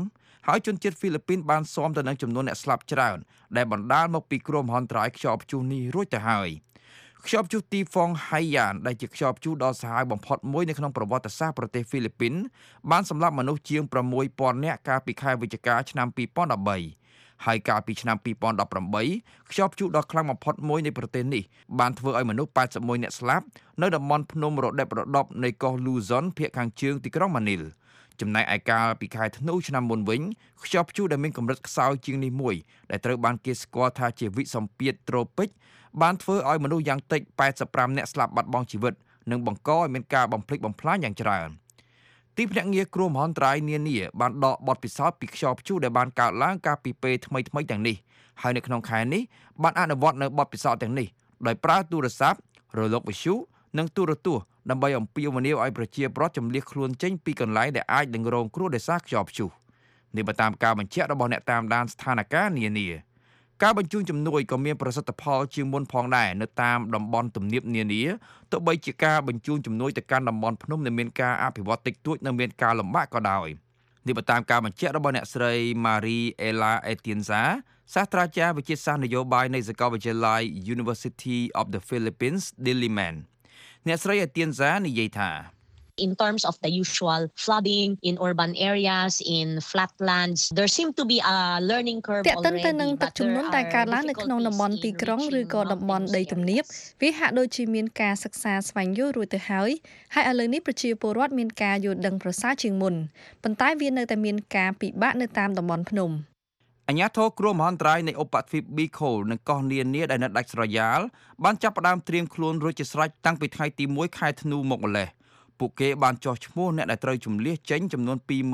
ហើយជនជាតិហ្វីលីពីនបានស៊ាំទៅនឹងចំនួនអ្នកស្លាប់ច្រើនដែលបណ្ដាលមកពីគ្រោះមហន្តរាយខ្យល់ព្យុះនេះរួចទៅហើយខ្យល់ព្យុះទីហ្វុងហៃយ៉ានដែលជាខ្យល់ព្យុះដ៏សាហាវបំផុតមួយនៅក្នុងប្រវត្តិសាស្ត្រប្រទេសហ្វីលីពីនបានសម្លាប់មនុស្សជាង 6,000 នាក់កាលពីខែវិច្ឆិកាឆ្នាំ 2013 ហើយកាលពីឆ្នាំ 2018 ខ្យល់ព្យុះដ៏ខ្លាំងបំផុតមួយនៃប្រទេសនេះបានធ្វើឲ្យមនុស្ស 81 នាក់ស្លាប់នៅតំបន់ភ្នំរដិបរដប់នៃកោះ Luzon ភាគខាងជើងទីក្រុងម៉ានីលចំណែកឯកាលពីខែធ្នូឆ្នាំមុនវិញខ្យល់ព្យុះដែលមានកម្រិតខ្សោយជាងនេះមួយដែលត្រូវបានគេស្គាល់ថាជាវិសម្ពាធត្រូពិកបានធ្វើឲ្យមនុស្សយ៉ាងតិច 85 នាក់ស្លាប់បាត់បង់ជីវិតនិងបង្កឲ្យមានការបំផ្លិចបំផ្លាញយ៉ាងច្រើនទីភ្នាក់ងារគ្រោះមហន្តរាយនានាបានដកបទពិសោធន៍ពីខ្យល់ព្យុះដែលបានកើតឡើងកាលពីពេលថ្មីៗទាំងនេះហើយនៅក្នុងខែនេះបានអនុវត្តនៅបទពិសោធន៍ទាំងនេះដោយប្រើទូរស័ព្ទរលកវិទ្យុនិងទូរទស្សន៍ដើម្បីអំពាវនាវឲ្យប្រជាពលរដ្ឋជម្លៀសខ្លួនចេញពីកន្លែងដែលអាចនឹងរងគ្រោះដោយសារខ្យល់ព្យុះនេះបើតាមការបញ្ជាក់របស់អ្នកតាមដានស្ថានភាពនានាការបញ្ជូនជំនួយក៏មានប្រសិទ្ធផលជាងមុនផងដែរនៅតាមតំបន់ទំនាបនានាទោះបីជាការបញ្ជូនជំនួយទៅកាន់តំបន់ភ្នំដែលមានការអភិវឌ្ឍតិចតួចនៅមានការលំបាកក៏ដោយនេះបើតាមការបញ្ជាក់របស់អ្នកស្រី Marie Ella Atienza សាស្ត្រាចារ្យវិទ្យាសាស្ត្រនយោបាយនៃសាកលវិទ្យាល័យ University of the Philippines Diliman អ្នកស្រី Atienza និយាយថា In terms of the usual flooding in urban areas, in flatlands, there seem to be a learning curve already. តែទៅនឹងទឹកជំនន់ដែលកើតឡើងនៅក្នុងតំបន់ទីក្រុងឬក៏តំបន់ដីទំនាបវាហាក់ដូចជាមានការសិក្សាស្វែងយល់រួចទៅហើយឥឡូវនេះប្រជាពលរដ្ឋមានការយល់ដឹងប្រសើរជាងមុនប៉ុន្តែវានៅតែមានការពិបាកនៅតាមតំបន់ភ្នំអាជ្ញាធរគ្រោះមហន្តរាយនៃឧបទ្វីប Bicol និងកោះនានាដែលនៅដាច់ស្រយាលបានចាប់ផ្ដើមត្រៀមខ្លួនរួចជាស្រេចតាំងពីថ្ងៃទី1ខែធ្នូមកម្លេះពួកគេបានចោះឈ្មោះអ្នកដែលត្រូវជម្លៀសចេញចំនួន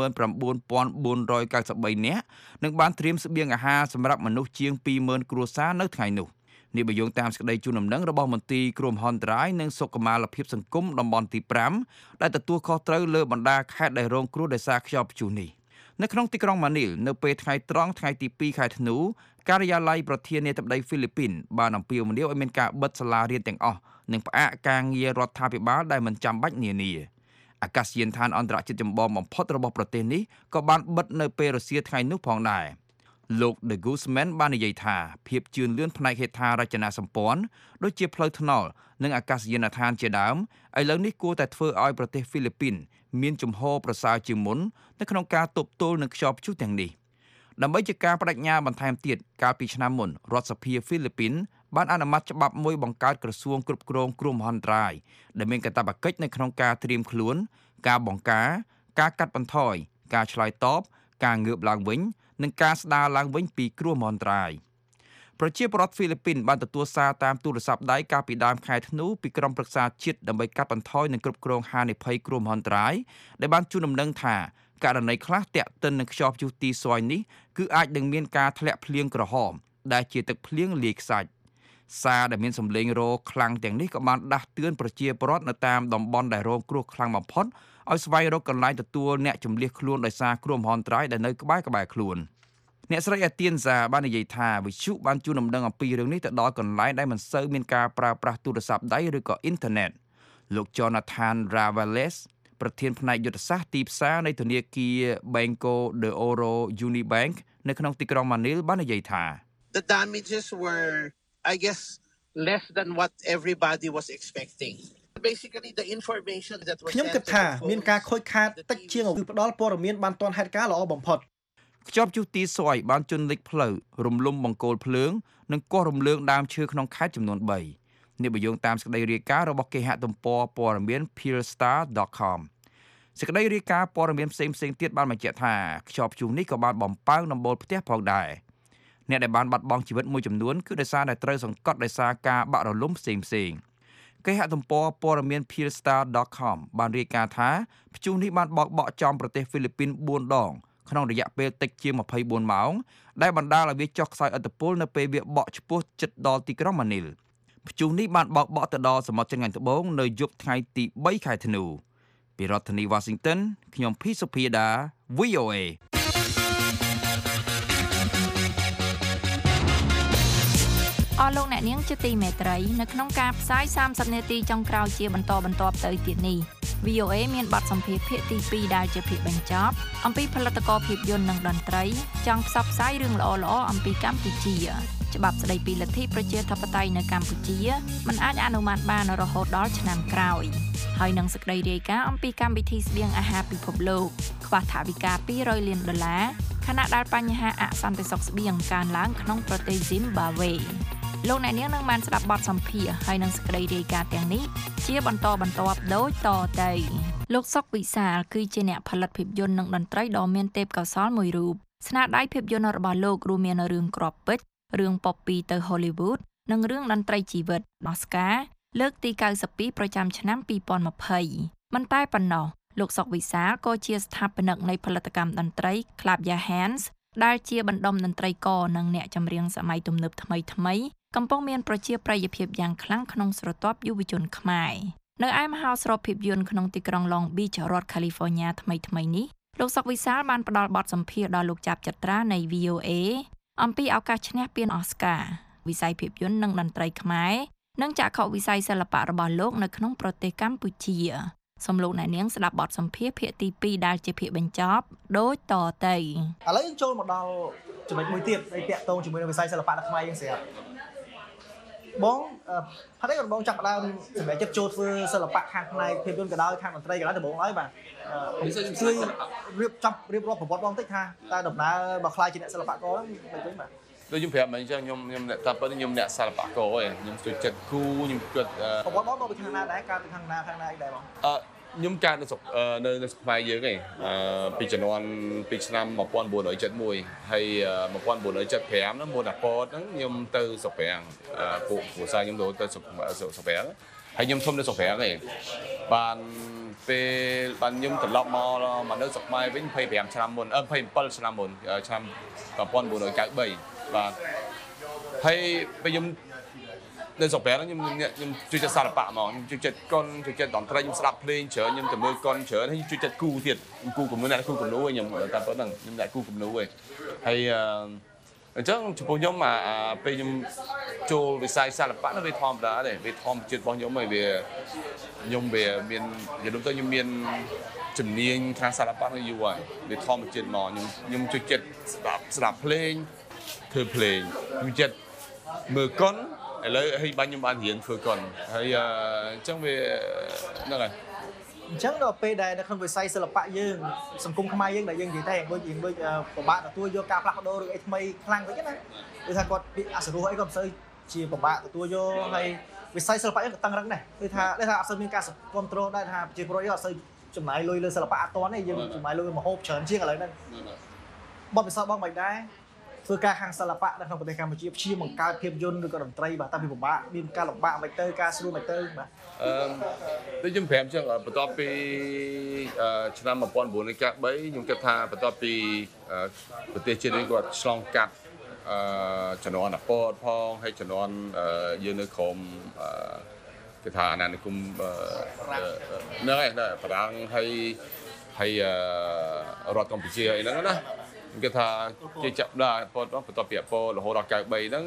29,493 នាក់និងបានត្រៀមស្បៀងអាហារសម្រាប់មនុស្សជាង 20,000 គ្រួសារនៅថ្ងៃនោះនេះបើយោងតាមសេចក្តីជូនដំណឹងរបស់មន្ទីរគ្រោះមហន្តរាយនិងសុខុមាលភាពសង្គមតំបន់ទី5ដែលទទួលខុសត្រូវលើបណ្ដាខេត្តដែលរងគ្រោះដោយសារខ្យល់ព្យុះនេះនៅក្នុងទីក្រុងម៉ានីលនៅពេលថ្ងៃត្រង់ថ្ងៃទី2ខែធ្នូការិយាល័យប្រធានាធិបតីហ្វីលីពីនបានអំពាវនាវឲ្យមានការបិទសាលារៀនទាំងអស់និងផ្អាកការងាររដ្ឋាភិបាលដែលមិនចាំបាច់នានាអាកាសយានដ្ឋានអន្តរជាតិចម្បងបំផុតរបស់ប្រទេសនេះក៏បានបិទនៅពេលរសៀលថ្ងៃនោះផងដែរលោក De Guzman បាននិយាយថាភាពជឿនលឿនផ្នែកហេដ្ឋារចនាសម្ព័ន្ធដូចជាផ្លូវថ្នល់និងអាកាសយានដ្ឋានជាដើមឥឡូវនេះគួរតែធ្វើឲ្យប្រទេសហ្វីលីពីនមានជំហរប្រសើរជាងមុននៅក្នុងការទប់ទល់នឹងខ្យល់ព្យុះទាំងនេះដើម្បីជាការបដិញ្ញាបន្ថែមទៀតកាលពីឆ្នាំមុនរដ្ឋសភាហ្វីលីពីនបានអនុម័តច្បាប់មួយបង្កើតក្រសួងគ្រប់គ្រងគ្រោះមហន្តរាយដែលមានកាតព្វកិច្ចនៅក្នុងការត្រៀមខ្លួនការបង្ការការកាត់បន្ថយការឆ្លើយតបការងើបឡើងវិញនិងការស្ដារឡើងវិញពីគ្រោះមហន្តរាយប្រជាពលរដ្ឋហ្វីលីពីនបានទទួលសារតាមទូរស័ព្ទដៃកាលពីដើមខែធ្នូពីក្រុមប្រឹក្សាជាតិដើម្បីកាត់បន្ថយនិងគ្រប់គ្រងហានិភ័យគ្រោះមហន្តរាយដែលបានជូនដំណឹងថាករណីខ្លះទាក់ទិននឹងខ្យល់ព្យុះទីស៊យនេះគឺអាចនឹងមានការធ្លាក់ភ្លៀងក្រហមដែលជាទឹកភ្លៀងលាយខ្សាច់សារដែលមានសម្លេងរោខ្លាំងទាំងនេះក៏បានដាស់តឿនប្រជាពលរដ្ឋនៅតាមតំបន់ដែលរងគ្រោះខ្លាំងបំផុតឲ្យស្វែងរកកន្លែងទទួលអ្នកជម្លៀសខ្លួនដោយសារគ្រោះមហន្តរាយដែលនៅក្បែរខ្លួនអ្នកស្រីអាទៀនសាបាននិយាយថាវិទ្យុបានជូនដំណឹងអំពីរឿងនេះទៅដល់កន្លែងដែលមិនសូវមានការប្រើប្រាស់ទូរស័ព្ទដៃឬក៏អ៊ីនធឺណិតលោក Jonathan Ravales ប្រធានផ្នែកយុទ្ធសាស្ត្រទីផ្សារនៃធនាគារ Banco de Oro Unibank នៅក្នុងទីក្រុងម៉ានីលបាននិយាយថា The damages were I guess less than what everybody was expecting. Basically the information that was ខ្ញុំគិតថាមានការខូចខាតតិចជាងផ្ដល់ព័ត៌មានបានទាន់ហេតុការណ៍ល្អបំផុតខ្យល់ព្យុះទីស៊យបានជន់លិចផ្លូវរំលំបង្គោលភ្លើងនិងកោះរំលើងដើមឈើក្នុងខេត្តចំនួន3នេះបើយោងតាមសេចក្តីរាយការណ៍របស់គេហទំព័រព័ត៌មាន Philstar.com សេចក្តីរាយការណ៍ព័ត៌មានផ្សេងៗទៀតបានបញ្ជាក់ថាខ្យល់ព្យុះនេះក៏បានបំផើងដំបូលផ្ទះផងដែរអ្នកដែលបានបាត់បង់ជីវិតមួយចំនួនគឺដោយសារតែត្រូវសង្កត់ដោយសារការបាក់រលំផ្សេងៗគេហទំព័រព័ត៌មាន Philstar.com បានរាយការណ៍ថាព្យុះនេះបានបោកបក់ចំប្រទេសហ្វីលីពីន4ដងក្នុងរយៈពេលតិចជាង24ម៉ោងដែលបណ្ដាលឲ្យវាចុះខ្សោយឥទ្ធិពលនៅពេលវាបក់ឆ្ពោះជិតដល់ទីក្រុងម៉ានីលព្យុះនេះបានបោកបក់ទៅដល់សមុទ្រចង្កេះត្បូងនៅយប់ថ្ងៃទី3ខែធ្នូពីរដ្ឋធានី Washington ខ្ញុំភីសុភាដា VOA អស់លោកអ្នកនាងជាទីមេត្រីនៅក្នុងការផ្សាយ30នាទីចុងក្រោយជាបន្តបន្ទាប់ទៅទៀតនេះ VOA មានបទសម្ភាសន៍ភាគទី2ដែលជាភាគបញ្ចប់អំពីផលិតករភាពយន្តនិងតន្ត្រីចង់ផ្សព្វផ្សាយរឿងល្អៗអំពីកម្ពុជាច្បាប់ស្តីពីលទ្ធិប្រជាធិបតេយ្យនៅកម្ពុជាមិនអាចអនុម័តបានរហូតដល់ឆ្នាំក្រោយហើយនឹងសេចក្តីរាយការណ៍អំពីកម្មវិធីស្បៀងអាហារពិភពលោកខ្វះថវិកា$200 លានខណៈដែលបញ្ហាអសន្តិសុខស្បៀងកើនឡើងក្នុងប្រទេសស៊ីមបាវេលោកអ្នកនាងនឹងបានស្ដាប់បទសម្ភាសន៍ហើយនឹងសេចក្តីរាយការណ៍ទាំងនេះជាបន្តបន្ទាប់ដូចតទៅលោកសុកវិសាលគឺជាអ្នកផលិតភាពយន្តនិងតន្ត្រីដ៏មានទេពកោសល្យមួយរូបស្នាដៃភាពយន្តរបស់លោករួមមានរឿងគ្រាប់ពេជ្ររឿងប៉ុបពីទៅ Hollywood និងរឿងតន្ត្រីជីវិត Oscar លើកទី92ប្រចាំឆ្នាំ2020មិនតែប៉ុណ្ណោះលោកសុកវិសាលក៏ជាស្ថាបនិកនៃផលិតកម្មតន្ត្រី Clap Your Hands ដែលជាបណ្ដុំតន្ត្រីករនិងអ្នកចម្រៀងសម័យទំនើបថ្មីៗកំពុងមានប្រជាប្រិយភាពយ៉ាងខ្លាំងក្នុងស្រទាប់យុវជនខ្មែរនៅឯមហោស្រពភាពយន្តក្នុងទីក្រុង Long Beach រដ្ឋ California ថ្មីនេះលោកសុកវិសាលបានផ្ដល់បទសម្ភាសន៍ដល់លោកចាប់ចត្រានៃ VOA អំពីឱកាសឈ្នះពាន Oscar វិស័យភាពយន្តនិងតន្ត្រីខ្មែរនិងចក្ខុវិស័យសិល្បៈរបស់លោកនៅក្នុងប្រទេសកម្ពុជាសូមលោកអ្នកនាងស្ដាប់បទសម្ភាសន៍ភាគទី2ដែលជាភាគបញ្ចប់ដូចតទៅឥឡូវយើងចូលមកដល់ចំណុចមួយទៀតដែលតាក់ទងជាមួយនឹងវិស័យសិល្បៈនៅខ្មែរយើងស្រាប់បងហេតុអីបងចាប់ផ្ដើមសម្រាប់ចិត្តចូលធ្វើសិល្បៈខាងផ្នែកភាពយន្តក៏ដោយខាងតន្ត្រីក៏ដោយដំបូងហើយបាទជួយរៀបរាប់ប្រវត្តិបងតិចថាតើដំណើរមកខ្លាយជាអ្នកសិល្បករហ្នឹងមិនវិញបាទដូចខ្ញុំប្រាប់មិញអញ្ចឹងខ្ញុំអ្នកតាប៉ុន្តែខ្ញុំអ្នកសិល្បករឯងខ្ញុំជួយចិត្តគូខ្ញុំគិតប្រវត្តិបងទៅខាងណាដែរកើតទៅខាងណាអីដែរបងខ្ញុំកើតនៅស្រុកខ្មែរយើងឯងពីជំនាន់ពីឆ្នាំ1971ហើយ1975ហ្នឹងមុនអាប៉តហ្នឹងខ្ញុំទៅស្រុកប្រាំងពួកគ្រួសារខ្ញុំទៅស្រុកប្រាំងហើយខ្ញុំធំនៅស្រុកប្រាំងឯងបានពេលបានខ្ញុំត្រឡប់មកនៅស្រុកខ្មែរវិញ25ឆ្នាំមុន27ឆ្នាំមុនឆ្នាំ1993បាទហើយពេលខ្ញុំនៅស្រុកប្រាំងខ្ញុំជួយចិត្តសិល្បៈហ្មងខ្ញុំជួយចិត្តកុនជួយចិត្តតន្ត្រីខ្ញុំស្ដាប់ភ្លេងច្រើនខ្ញុំទៅមើលកុនច្រើនហើយជួយចិត្តគូទៀតគូគំនូអ្នកគូគំនូខ្ញុំតាមប៉ុណ្្នឹងខ្ញុំអ្នកគូគំនូឯងហើយអញ្ចឹងចំពោះខ្ញុំពេលខ្ញុំចូលវិស័យសិល្បៈនោះវាធម្មតាដែរវាធម្មជាតិរបស់ខ្ញុំហើយខ្ញុំវាមាននិយាយទៅខ្ញុំមានជំនាញខាងសិល្បៈនោះយូរហើយវាធម្មជាតិមកខ្ញុំជួយចិត្តស្ដាប់ភ្លេងធ្វើភ្លេងខ្ញុំចិត្តមើលកុនឥឡូវឲ្យបាញ់ខ្ញុំបានរៀនធ្វើកុនហើយអញ្ចឹងវាហ្នឹងហើយអញ្ចឹងដល់ពេលដែលនៅក្នុងវិស័យសិល្បៈយើងសង្គមខ្មែរយើងដែលយើងនិយាយតែដូចពិបាកទទួលយកការផ្លាស់ប្ដូរឬអីថ្មីខ្លាំងវិញណាគឺថាគាត់ពីអសរោះអីក៏មិនសូវជាពិបាកទទួលយកហើយវិស័យសិល្បៈយើងក៏តឹងរឹងដែរគឺថាអត់សូវមានការគ្រប់គ្រងដែរថាប្រជាពលរដ្ឋយើងអត់សូវចំណាយលុយលើសិល្បៈអត់ទាន់ទេយើងចំណាយលុយមហូបច្រើនជាងឥឡូវហ្នឹងបទពិសោធន៍បងមិនដែរធ្វើការខាងសិល្បៈនៅក្នុងប្រទេសកម្ពុជាព្យាយាមបង្កើតភាពយន្តឬក៏តន្ត្រីបាទតែវាពិបាកមានការលំបាកមិនទៅការស្រួលមិនទៅបាទដូចខ្ញុំប្រាប់អញ្ចឹងបន្ទាប់ពីឆ្នាំ1993ខ្ញុំគិតថាបន្ទាប់ពីប្រទេសជាតិនេះគាត់ឆ្លងកាត់ជំនាន់អាប៉តផងហើយជំនាន់យើងនៅក្រោមគេថាអាណានិគមហ្នឹងឯងបារាំងហើយរដ្ឋកម្ពុជាអីហ្នឹងណាគេថាជាចាប់ដែរប៉ុតបន្ទាប់ពីអពរហូតដល់93ហ្នឹង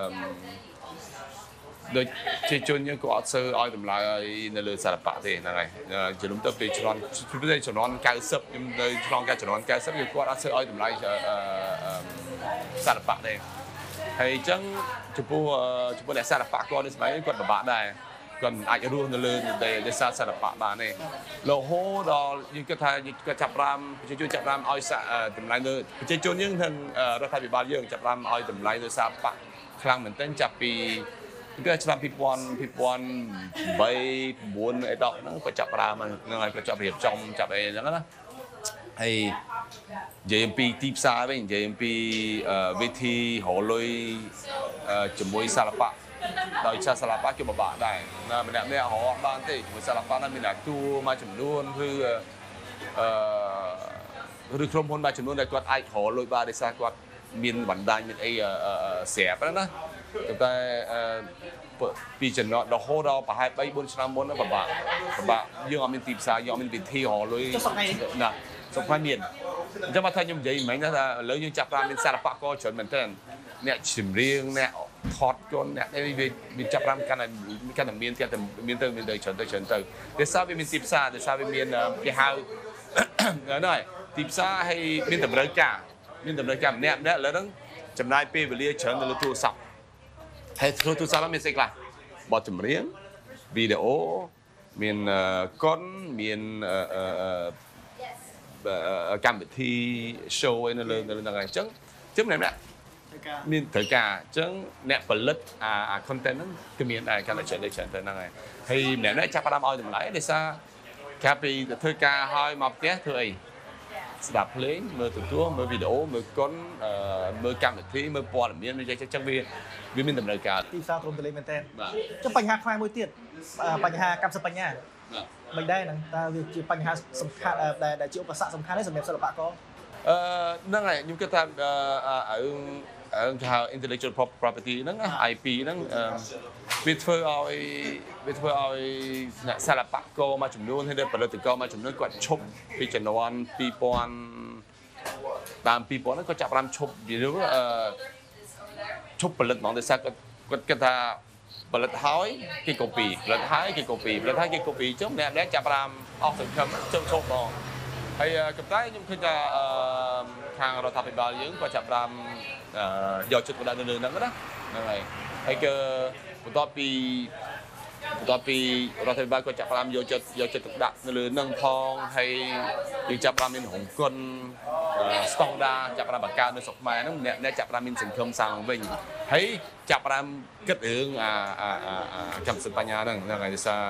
ដូចជាជនយើងក៏អត់សូវឲ្យតម្លៃនៅលើសិល្បៈទេហ្នឹងហើយជំនុំទៅពីជំនាន់90ខ្ញុំនៅឆ្លងកាត់ជំនាន់90គឺគាត់អត់សូវឲ្យតម្លៃសិល្បៈទេហើយអញ្ចឹងចំពោះអ្នកសិល្បៈគាត់នៅសម័យនេះគាត់ពិបាកដែរគាត់អាចរស់នៅលើនៃសាសិល្បៈបានទេរហូតដល់យើងគិតថាគាត់ចាប់ផ្ដើមប្រជាជនចាប់ផ្ដើមឲ្យតម្លៃលើប្រជាជនយើងទាំងរដ្ឋាភិបាលយើងចាប់ផ្ដើមឲ្យតម្លៃលើសិល្បៈខ្លាំងមែនទែនចាប់ពីឆ្នាំ2008 9អីដល់ហ្នឹងគាត់ចាប់ផ្ដើមហ្នឹងហើយគាត់ចាប់រៀបចំចាប់អីហ្នឹងណាហើយនិយាយអំពីទីផ្សារវិញនិយាយអំពីវិធីរកលុយជាមួយសិល្បៈដោយសារសិល្បៈគឺពិបាកដែរណាម្នាក់រកបានទេជាមួយសិល្បៈนั้นមានអាតួមួយចំនួនឬក្រុមហ៊ុនមួយចំនួនដែលគាត់អាចរកលុយបានដោយសារគាត់មានបណ្ដាញមានអីស្រាប់ហ្នឹងណាតែពីចំណត់រហូតដល់ប្រហែល 3-4 ឆ្នាំមុនពិបាកយើងអត់មានទីផ្សារយើងអត់មានវិធីរកលុយណាសុខភាពមានអញ្ចឹងមកថាខ្ញុំនិយាយមិញថាឥឡូវយើងចាប់បានមានសិល្បករច្រើនមែនទែនអ្នកចម្រៀងអ្នកថតកូនអ្នកវាចាប់បានកាន់តែមានទៀតតែមានទៅច្រើនទៅដោយសារវាមានទីផ្សារដោយសារវាមានគេហៅហ្នឹងហើយទីផ្សារហើយមានតម្រូវការម្នាក់ឥឡូវហ្នឹងចំណាយពេលវេលាច្រើនទៅលើទូរស័ព្ទហើយទូរស័ព្ទមានស្អីខ្លះបទចម្រៀងវីដេអូមានកុនមានកម្មវិធី show ឯនៅលើហ្នឹងហើយអញ្ចឹងម្នាក់មានត្រូវការអញ្ចឹងអ្នកផលិតអា content ហ្នឹងគឺមានដែរកាន់តែច្រើនទៅហ្នឹងហើយម្នាក់ចាប់ផ្ដើមឲ្យតម្លៃដោយសារកាលពីទៅធ្វើការឲ្យមកផ្ទះធ្វើអីស្ដាប់ភ្លេងមើលទូរទស្សន៍មើលវីដេអូមើលកុនមើលកម្មវិធីមើលព័ត៌មានអញ្ចឹងវាមានតម្រូវការទីផ្សារទ្រង់ទលេមែនតើចុះបញ្ហាខ្វែមួយទៀតបញ្ហាកម្មសិទ្ធិបញ្ញាមិនដែរហ្នឹងតើវាជាបញ្ហាសំខាន់ដែលជាឧបសគ្គសំខាន់សម្រាប់សិល្បករហ្នឹងហើយខ្ញុំគិតថាហៅ intellectual property ហ្នឹង IP ហ្នឹងវាធ្វើឲ្យអ្នកសិល្បករមួយចំនួនហើយផលិតករមួយចំនួនគាត់ឈប់ពីជំនាន់2000តាម2000ហ្នឹងគាត់ចាប់ផ្ដើមឈប់ផលិតហ្មងដោយសារគាត់គិតថាផលិតហើយគេ copy ផលិតហើយគេ copy ចុះអ្នកចាប់ផ្ដើមអស់សង្ឃឹមចូលឈប់ហ្មងហើយក៏តែខ្ញុំឃើញថាខាងរដ្ឋាភិបាលយើងក៏ចាប់ផ្ដើមយកចិត្តទុកដាក់នៅលើហ្នឹងណាហ្នឹងហើយក៏បន្ទាប់ពីរដ្ឋាភិបាលក៏ចាប់ផ្ដើមយកចិត្តទុកដាក់នៅលើហ្នឹងផងហើយយើងចាប់ផ្ដើមមានរោងគុនស្តង់ដាចាប់ផ្ដើមបង្កើតនៅស្រុកខ្មែរហ្នឹងអ្នកចាប់ផ្ដើមមានសង្ឃឹមសាំងវិញហើយចាប់ផ្ដើមគិតរឿងកម្មសិទ្ធិបញ្ញាហ្នឹងហើយដោយសារ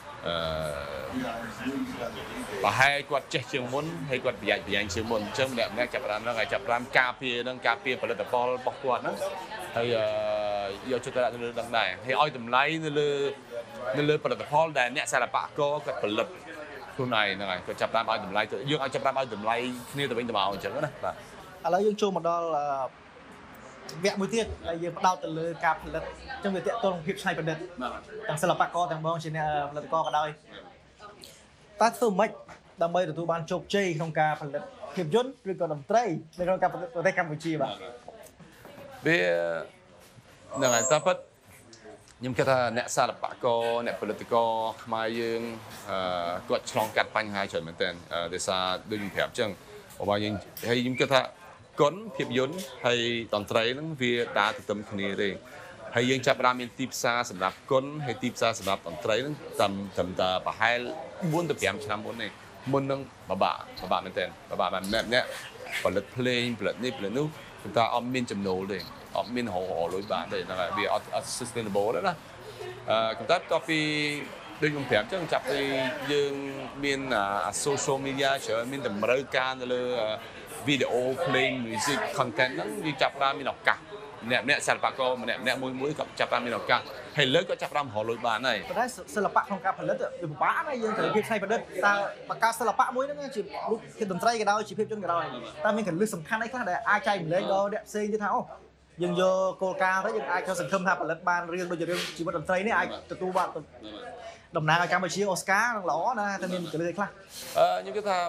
ប្រហែលគាត់ចេះជាងមុនហើយគាត់ប្រយ័ត្នជាងមុនអញ្ចឹងម្នាក់ចាប់ផ្ដើមហ្នឹងហើយចាប់ផ្ដើមការពារផលិតផលរបស់គាត់ហ្នឹងហើយយកចិត្តទុកដាក់ទៅលើហ្នឹងដែរហើយឲ្យតម្លៃនៅលើផលិតផលដែលអ្នកសិល្បករគាត់ផលិតខ្លួនឯងហ្នឹងហើយគាត់ចាប់ផ្ដើមឲ្យតម្លៃទៅយើងឲ្យចាប់ផ្ដើមឲ្យតម្លៃគ្នាទៅវិញទៅមកអញ្ចឹងណាបាទឥឡូវយើងចូលមកដល់វគ្គមួយទៀតដែលយើងផ្ដោតទៅលើការផលិតអញ្ចឹងវាតកតងភាពច្នៃប្រឌិតទាំងសិល្បករទាំងបងជាអ្នកផលិតករក៏ដោយតើធ្វើម៉េចដើម្បីទទួលបានជោគជ័យក្នុងការផលិតភាពយន្តឬក៏តន្ត្រីនៅក្នុងការប្រទេសកម្ពុជាបាទវាហ្នឹងហើយតែពិតខ្ញុំគិតថាអ្នកសិល្បករអ្នកផលិតករខ្មែរយើងគាត់ឆ្លងកាត់បញ្ហាច្រើនមែនទែនដោយសារដូចខ្ញុំប្រាប់អញ្ចឹងបើយើងហើយខ្ញុំគិតថាគុណភាពយន្តហើយតន្ត្រីហ្នឹងវាដើរទន្ទឹមគ្នាទេហើយយើងចាប់ផ្ដើមមានទីផ្សារសម្រាប់គុណហើយទីផ្សារសម្រាប់តន្ត្រីហ្នឹងត្រឹមតែប្រហែល4ទៅ5ឆ្នាំមុនទេមុនហ្នឹងពិបាកមែនទែនពិបាកម្នាក់ផលិតភ្លេងផលិតនេះផលិតនោះគឺថាអត់មានចំណូលទេអត់មានរកលុយបានទេហ្នឹងហើយវាអត់ sustainable ទេណាគឺតែបន្ទាប់ពីដូចខ្ញុំប្រាប់អញ្ចឹងចាប់ពីយើងមានsocial media ច្រើនមានតម្រូវការនៅលើវីដេអូ play music content ហ្នឹងវាចាប់ផ្ដើមមានឱកាសម្នាក់សិល្បករម្នាក់មួយក៏ចាប់ផ្ដើមមានឱកាសហើយលើក៏ចាប់ផ្ដើមរកលុយបានហើយប៉ុន្តែសិល្បៈក្នុងការផលិតវាពិបាកណាស់យើងត្រូវភាពច្នៃប្រឌិតតើបង្កើតសិល្បៈមួយហ្នឹងជារូបភាពតន្ត្រីក៏ដោយជាភាពយន្តក៏ដោយតើមានកលឹះសំខាន់អីខ្លះដែលអាចចែកម្លែងដល់អ្នកផ្សេងទៀតថាអូយើងយកគោលការណ៍ទៅយើងអាចចូលសង្ឃឹមថាផលិតបានរឿងដូចជារឿងជីវិតតន្ត្រីនេះអាចទទួលបានតំណាងឲ្យកម្ពុជាអូស្ការនឹងល្អណាស់តែមានកលឹះអីខ្លះខ្ញុំគិតថា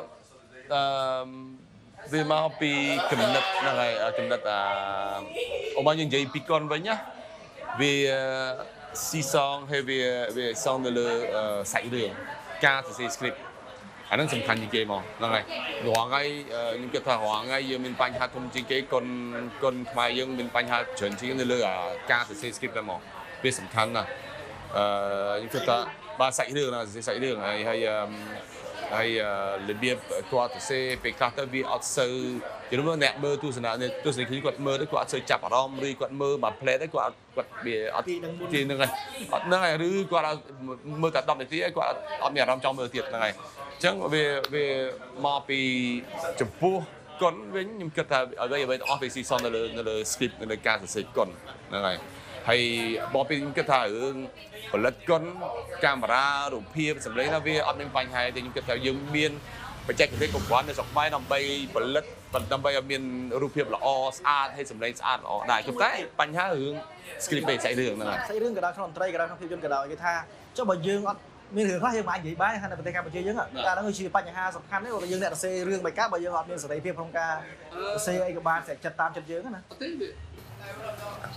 វាមកពីគំនិតហ្នឹងហើយគំនិតអូយើងនិយាយពីកុនវិញណាវាស៊ីសងហើយវាសងទៅលើសាច់រឿងការសរសេរ script អាហ្នឹងសំខាន់ជាងគេមកហ្នឹងហើយរងហើយខ្ញុំគិតថារងហើយយើងមានបញ្ហាធំជាងគេកុនខ្មែរយើងមានបញ្ហាច្រើនជាងនៅលើការសរសេរ script ហ្នឹងមកវាសំខាន់ណាស់ខ្ញុំគិតថាបាទសាច់រឿងណាសរសេរសាច់រឿងហើយរបៀបគាត់ទៅសេពេលខ្លះទៅវាអត់សូវជឿមើលអ្នកមើលទស្សនៈគ្នាគាត់មើលទៅគាត់អត់សូវចាប់អារម្មណ៍ឬគាត់មើលមួយផ្លែទៅគាត់វាអត់ទីហ្នឹងហើយអត់ហ្នឹងហើយឬគាត់មើលតែ10នាទីគាត់អត់មានអារម្មណ៍ចង់មើលទៀតហ្នឹងហើយអញ្ចឹងវាមកពីចំពោះគុណវិញខ្ញុំគិតថាអ្វីទាំងអស់វាស៊ីសននៅលើ script នៅលើការសរសេរគុណហ្នឹងហើយបបពីខ្ញុំគិតថារឿងផលិតគុណកាមេរ៉ារូបភាពសម្លេងថាវាអត់មានបញ្ហាទេខ្ញុំគិតថាយើងមានបច្ចេកទេសគ្រប់គ្រាន់នៅស្រុកខ្មែរដើម្បីផលិតដើម្បីឲ្យមានរូបភាពល្អស្អាតហើយសម្លេងស្អាតល្អដែរប៉ុន្តែបញ្ហារឿង script សាច់រឿងហ្នឹងហើយសាច់រឿងក៏ដោយក្នុងតន្ត្រីក៏ដោយក្នុងភាពយន្តក៏ដោយគេថាចុះបើយើងអត់មានរឿងខ្លះយើងមិនអាចនិយាយបាននៅប្រទេសកម្ពុជាយើងតែហ្នឹងគឺជាបញ្ហាសំខាន់ទេបើយើងអ្នកសរសេររឿងបែបកាបើយើងអត់មានសេរីភាពក្នុងការសរសេរអីក៏បានតែចិត្តតាមចិត្តយើងណា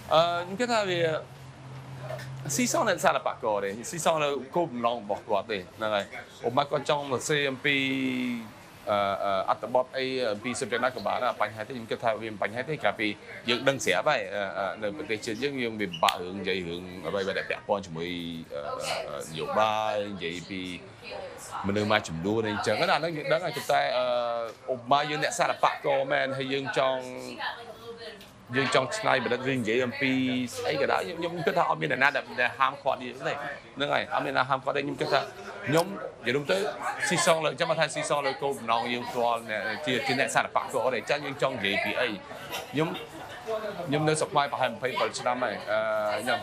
ខ្ញុំគិតថាវាស៊ីសងនៅសារប៉ាកោទេស៊ីសងនៅគោលបំណងរបស់គាត់ទេហ្នឹងហើយឧបមាគាត់ចង់សរសេរអំពីអត្ថបទអីអំពី subject ណាក៏បានបញ្ហាទេខ្ញុំគិតថាវាមិនបញ្ហាទេកាលពីយើងដឹងស្រាប់ហើយនៅប្រទេសជាតិយើងវាពិបាករឿងនិយាយរឿងអ្វីដែលពាក់ព័ន្ធជាមួយនយោបាយនិយាយពីមនុស្សមួយចំនួនអីចឹងណាអាហ្នឹងយើងដឹងហើយតែឧបមាយើងអ្នកសារប៉ាកោមែនហើយយើងចង់ឆ្នៃបណ្ឌិតរឿងនិយាយអំពីស្អីក៏ដោយខ្ញុំគិតថាអត់មានអ្នកណាដែលហាមឃាត់យើងទេហ្នឹងហើយអត់មានណាហាមឃាត់ទេខ្ញុំគិតថាខ្ញុំនិយាយទៅស៊ីសងលើចាំថាស៊ីសងលើគោលបំណងយើងផ្ទាល់ជាអ្នកសារប៉ាកោទេចាយើងចង់និយាយពីអីខ្ញុំនៅស្រុកខ្មែរប្រហែល27ឆ្នាំហើយខ្ញុំ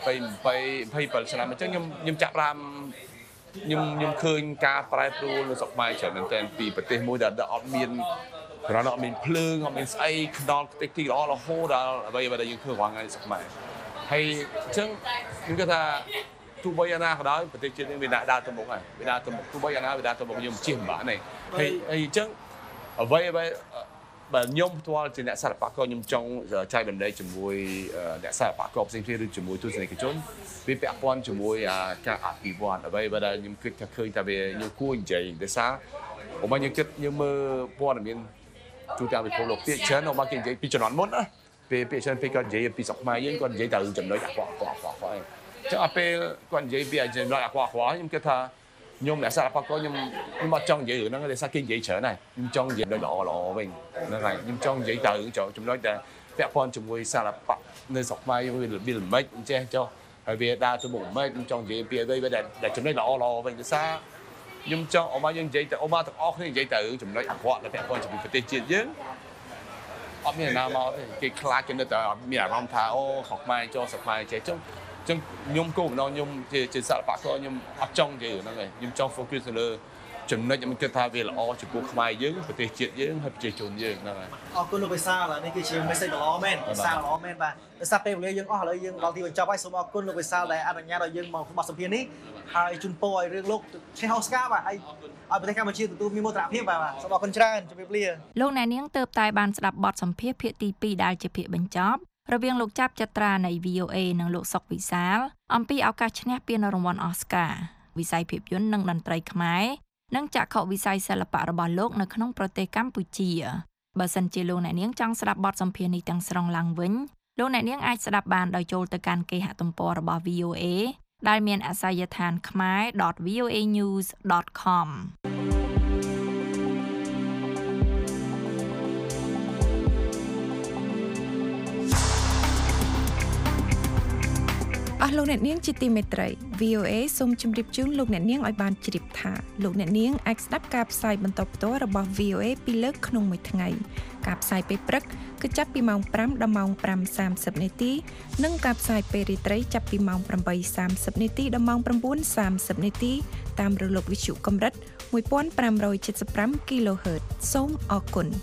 27ឆ្នាំអញ្ចឹងខ្ញុំចាក់ប្រាំខ្ញុំឃើញការប្រែប្រួលនៅស្រុកខ្មែរច្រើនមែនទែនពីប្រទេសមួយដែលអត់មានគ្រាន់តែអត់មានភ្លើងអត់មានស្អីខ្នល់ខ្ទេចទីល្អរហូតដល់អ្វីដែលយើងឃើញរាល់ថ្ងៃស្រុកខ្មែរហើយអញ្ចឹងខ្ញុំគិតថាទោះបីយ៉ាងណាក៏ដោយប្រទេសជាតិយើងវាដើរទៅមុខហើយវាដើរទៅមុខទោះបីយ៉ាងណាវាដើរទៅមុខយើងជិះមិនបានទេហើយអញ្ចឹងអ្វីបើខ្ញុំផ្ទាល់ជាអ្នកសារប៉ាកោខ្ញុំចង់ចែករំលែកជាមួយអ្នកសារប៉ាកោផ្សេងៗឬជាមួយទស្សនិកជនវាពាក់ព័ន្ធជាមួយការអភិវឌ្ឍអ្វីបើដែលខ្ញុំគិតថាឃើញថាវាខ្ញុំគួរនិយាយដោយសារผมว่ายังមើលព័ត៌មានទូទាំងពិភពលោកពាក្យច្រើនមកគេនិយាយពីជំនាន់មុនណាពេលពាក្យច្រើនពេលគាត់និយាយពីស្រុកខ្មែរយើងគាត់និយាយតែរឿងចំណុចអាក្រក់ៗហ្នឹងចឹងដល់ពេលគាត់និយាយពីចំណុចអាក្រក់ៗខ្ញុំគិតថាខ្ញុំអ្នកសារប៉ាកោខ្ញុំអត់ចង់និយាយរឿងហ្នឹងទេសារគេនិយាយច្រើនហើយខ្ញុំចង់និយាយដល់ល្អវិញហ្នឹងហើយខ្ញុំចង់និយាយតែរឿងចំណុចដែលពាក់ព័ន្ធជាមួយសារប៉ានៅស្រុកខ្មែរយើងវារបៀបល្មិចអញ្ចេះចុះហើយវាដើរទៅមុខមិនខ្ញុំចង់និយាយពីអ្វីដែលចំណុចល្អវិញដោយសារខ្ញុំចង់អមយើងនិយាយតែអមទាំងអស់គ្នានិយាយតែរឿងចំណុចអាក្រក់ដែលពាក់ព័ន្ធជាមួយប្រទេសជាតិយើងអត់មានណាមកគេខ្លាចគេនៅតែមានអារម្មណ៍ថាអូខុសខ្មែរចូលស្រុកខ្មែរចេះចឹងខ្ញុំគោលបំណងខ្ញុំជាសារប៉ាកោខ្ញុំអត់ចង់និយាយហ្នឹងឯងខ្ញុំចង់ focus ទៅលើចំណុចខ្ញុំគិតថាវាល្អចំពោះខ្មែរយើងប្រទេសជាតិយើងហើយប្រជាជនយើងហ្នឹងហើយអរគុណលោកបិសាលនេះគឺជា message ល្អមែនសារល្អមែនបាទដោយសារពេលវេលាយើងអស់ឥឡូវយើងដល់ទីបញ្ចប់ហើយសូមអរគុណលោកបិសាលដែលអនុញ្ញាតឲ្យយើងមកបទសម្ភាសន៍នេះហើយជូនពរឲ្យរឿងលោកឆេះអូស្ការបាទហើយឲ្យប្រទេសកម្ពុជាទទួលមានមោទនភាពបាទសូមអរគុណច្រើនជម្រាបលាលោកអ្នកនាងទើបតែបានស្ដាប់បទសម្ភាសន៍ភាគទី2ដែលជាភាគបញ្ចប់រវាងលោកចាប់ចត្រានៃ VOA និងលោកសុកវិសាលអំពីឱកាសឈ្នះពានរង្វាន់ Oscar វិស័យភាពយន្តនិងតន្ត្រីខ្មែរនិងចក្ខុវិស័យសិល្បៈរបស់លោកនៅក្នុងប្រទេសកម្ពុជាបើសិនជាលោកអ្នកនាងចង់ស្ដាប់បទសម្ភាសន៍នេះទាំងស្រុងឡើងវិញលោកអ្នកនាងអាចស្ដាប់បានដោយចូលទៅកាន់គេហទំព័ររបស់ VOA ដែលមានអាសយដ្ឋាន khmer.voanews.com អស់លោកអ្នកនាងជាទីមេត្រី VOA សូមជម្រាបជូនលោកអ្នកនាងឲ្យបានជ្រាបថាលោកអ្នកនាងអាចស្ដាប់ការផ្សាយបន្តផ្ទាល់របស់ VOA ពីរលើកក្នុងមួយថ្ងៃការផ្សាយពេលព្រឹកគឺចាប់ពីម៉ោង 5 ដល់ម៉ោង 5:30 នាទីនិងការផ្សាយពេលរាត្រីចាប់ពីម៉ោង 8:30 នាទីដល់ម៉ោង 9:30 នាទីតាមរលកវិទ្យុកម្រិត 1575 kHz សូមអរគុណ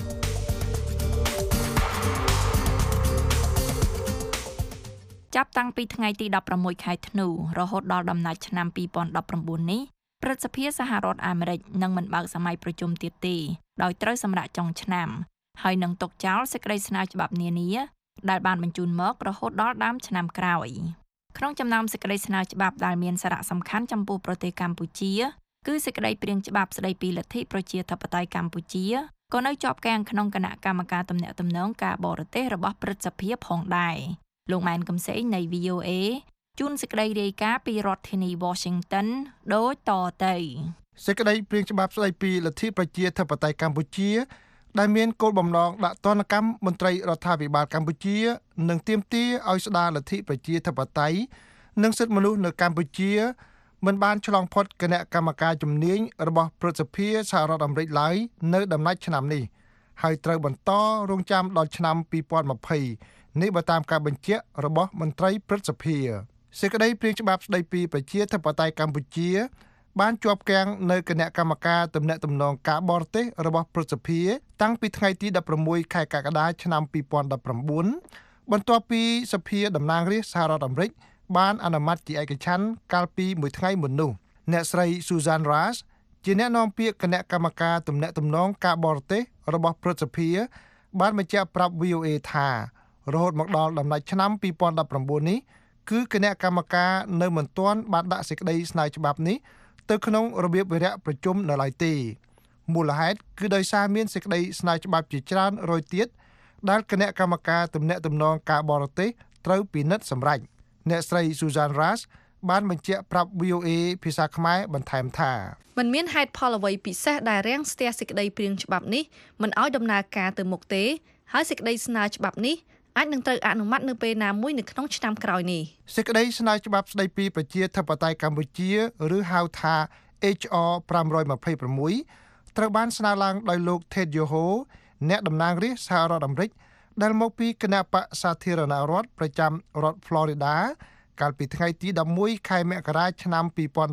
ចាប់តាំងពីថ្ងៃទី16ខែធ្នូរហូតដល់ដំណាច់ឆ្នាំ2019នេះព្រឹទ្ធសភាសហរដ្ឋអាមេរិកនឹងមិនបើកសម័យប្រជុំទៀតទេដោយត្រូវសម្រាកចុងឆ្នាំហើយនឹងទុកចោលសេចក្តីស្នើច្បាប់នានាដែលបានបញ្ជូនមករហូតដល់ដើមឆ្នាំក្រោយក្នុងចំណោមសេចក្តីស្នើច្បាប់ដែលមានសារៈសំខាន់ចំពោះប្រទេសកម្ពុជាគឺសេចក្តីព្រាងច្បាប់ស្តីពីលទ្ធិប្រជាធិបតេយ្យកម្ពុជាក៏នៅជាប់គាំងក្នុងគណៈកម្មការទំនាក់ទំនងការបរទេសរបស់ព្រឹទ្ធសភាផងដែរលោកម៉ែនកំសែងនៃ VOA ជួនសេចក្តីរាយការណ៍ពីរដ្ឋធានី Washington ដូចតទៅសេចក្តីព្រាងច្បាប់ស្តីពីលទ្ធិប្រជាធិបតេយ្យកម្ពុជាដែលមានគោលបំណងដាក់ទណ្ឌកម្មមន្ត្រីរដ្ឋាភិបាលកម្ពុជានិងទាមទារឲ្យស្ដារលទ្ធិប្រជាធិបតេយ្យនិងសិទ្ធិមនុស្សនៅកម្ពុជាមិនបានឆ្លងផុតគណៈកម្មការជំនាញរបស់ព្រឹទ្ធសភាសហរដ្ឋអាមេរិកឡើយនៅដំណាច់ឆ្នាំនេះហើយត្រូវបន្តរងចាំដល់ឆ្នាំ2020នេះបើតាមការបញ្ជាក់របស់មន្ត្រីព្រឹទ្ធសភាសេចក្តីព្រាងច្បាប់ស្តីពីប្រជាធិបតេយ្យកម្ពុជាបានជាប់គាំងនៅគណៈកម្មការទំនាក់ទំនងការបរទេសរបស់ព្រឹទ្ធសភាតាំងពីថ្ងៃទី16ខែកក្កដាឆ្នាំ2019បន្ទាប់ពីសភាតំណាងរាស្ត្រសហរដ្ឋអាមេរិកបានអនុម័តជាឯកច្ឆន្ទកាលពីមួយថ្ងៃមុននោះអ្នកស្រី Susan Rash ជាអ្នកនាំពាក្យគណៈកម្មការទំនាក់ទំនងការបរទេសរបស់ព្រឹទ្ធសភាបានបញ្ជាក់ប្រាប់ VOA ថារហូតមកដល់ដំណាច់ឆ្នាំ2019នេះគឺគណៈកម្មការនៅមិនទាន់បានដាក់សេចក្តីស្នើច្បាប់នេះទៅក្នុងរបៀបវិរៈប្រជុំនៅឡើយទេមូលហេតុគឺដោយសារមានសេចក្តីស្នើច្បាប់ជាច្រើនរយទៀតដែលគណៈកម្មការទំនាក់ទំនងការបរទេសត្រូវពិនិត្យសម្រេចអ្នកស្រី Susan Ras បានបញ្ជាក់ប្រាប់ VOA ភាសាខ្មែរបន្ថែមថាมันមានហេតុផលអ្វីពិសេសដែលរាំងស្ទះសេចក្តីព្រាងច្បាប់នេះមិនឲ្យដំណើរការទៅមុខទេហើយសេចក្តីស្នើច្បាប់នេះអាចនឹងត្រូវអនុម័តនៅពេលណាមួយនៅក្នុងឆ្នាំក្រោយនេះសេចក្តីស្នើច្បាប់ស្តីពីប្រជាធិបតេយ្យកម្ពុជាឬហៅថា HR 526ត្រូវបានស្នើឡើងដោយលោក Ted Yoho អ្នកតំណាងរាស្ត្រសហរដ្ឋអាមេរិកដែលមកពីគណៈបក្សសាធារណរដ្ឋប្រចាំរដ្ឋ Florida កាលពីថ្ងៃទី11ខែមករាឆ្នាំ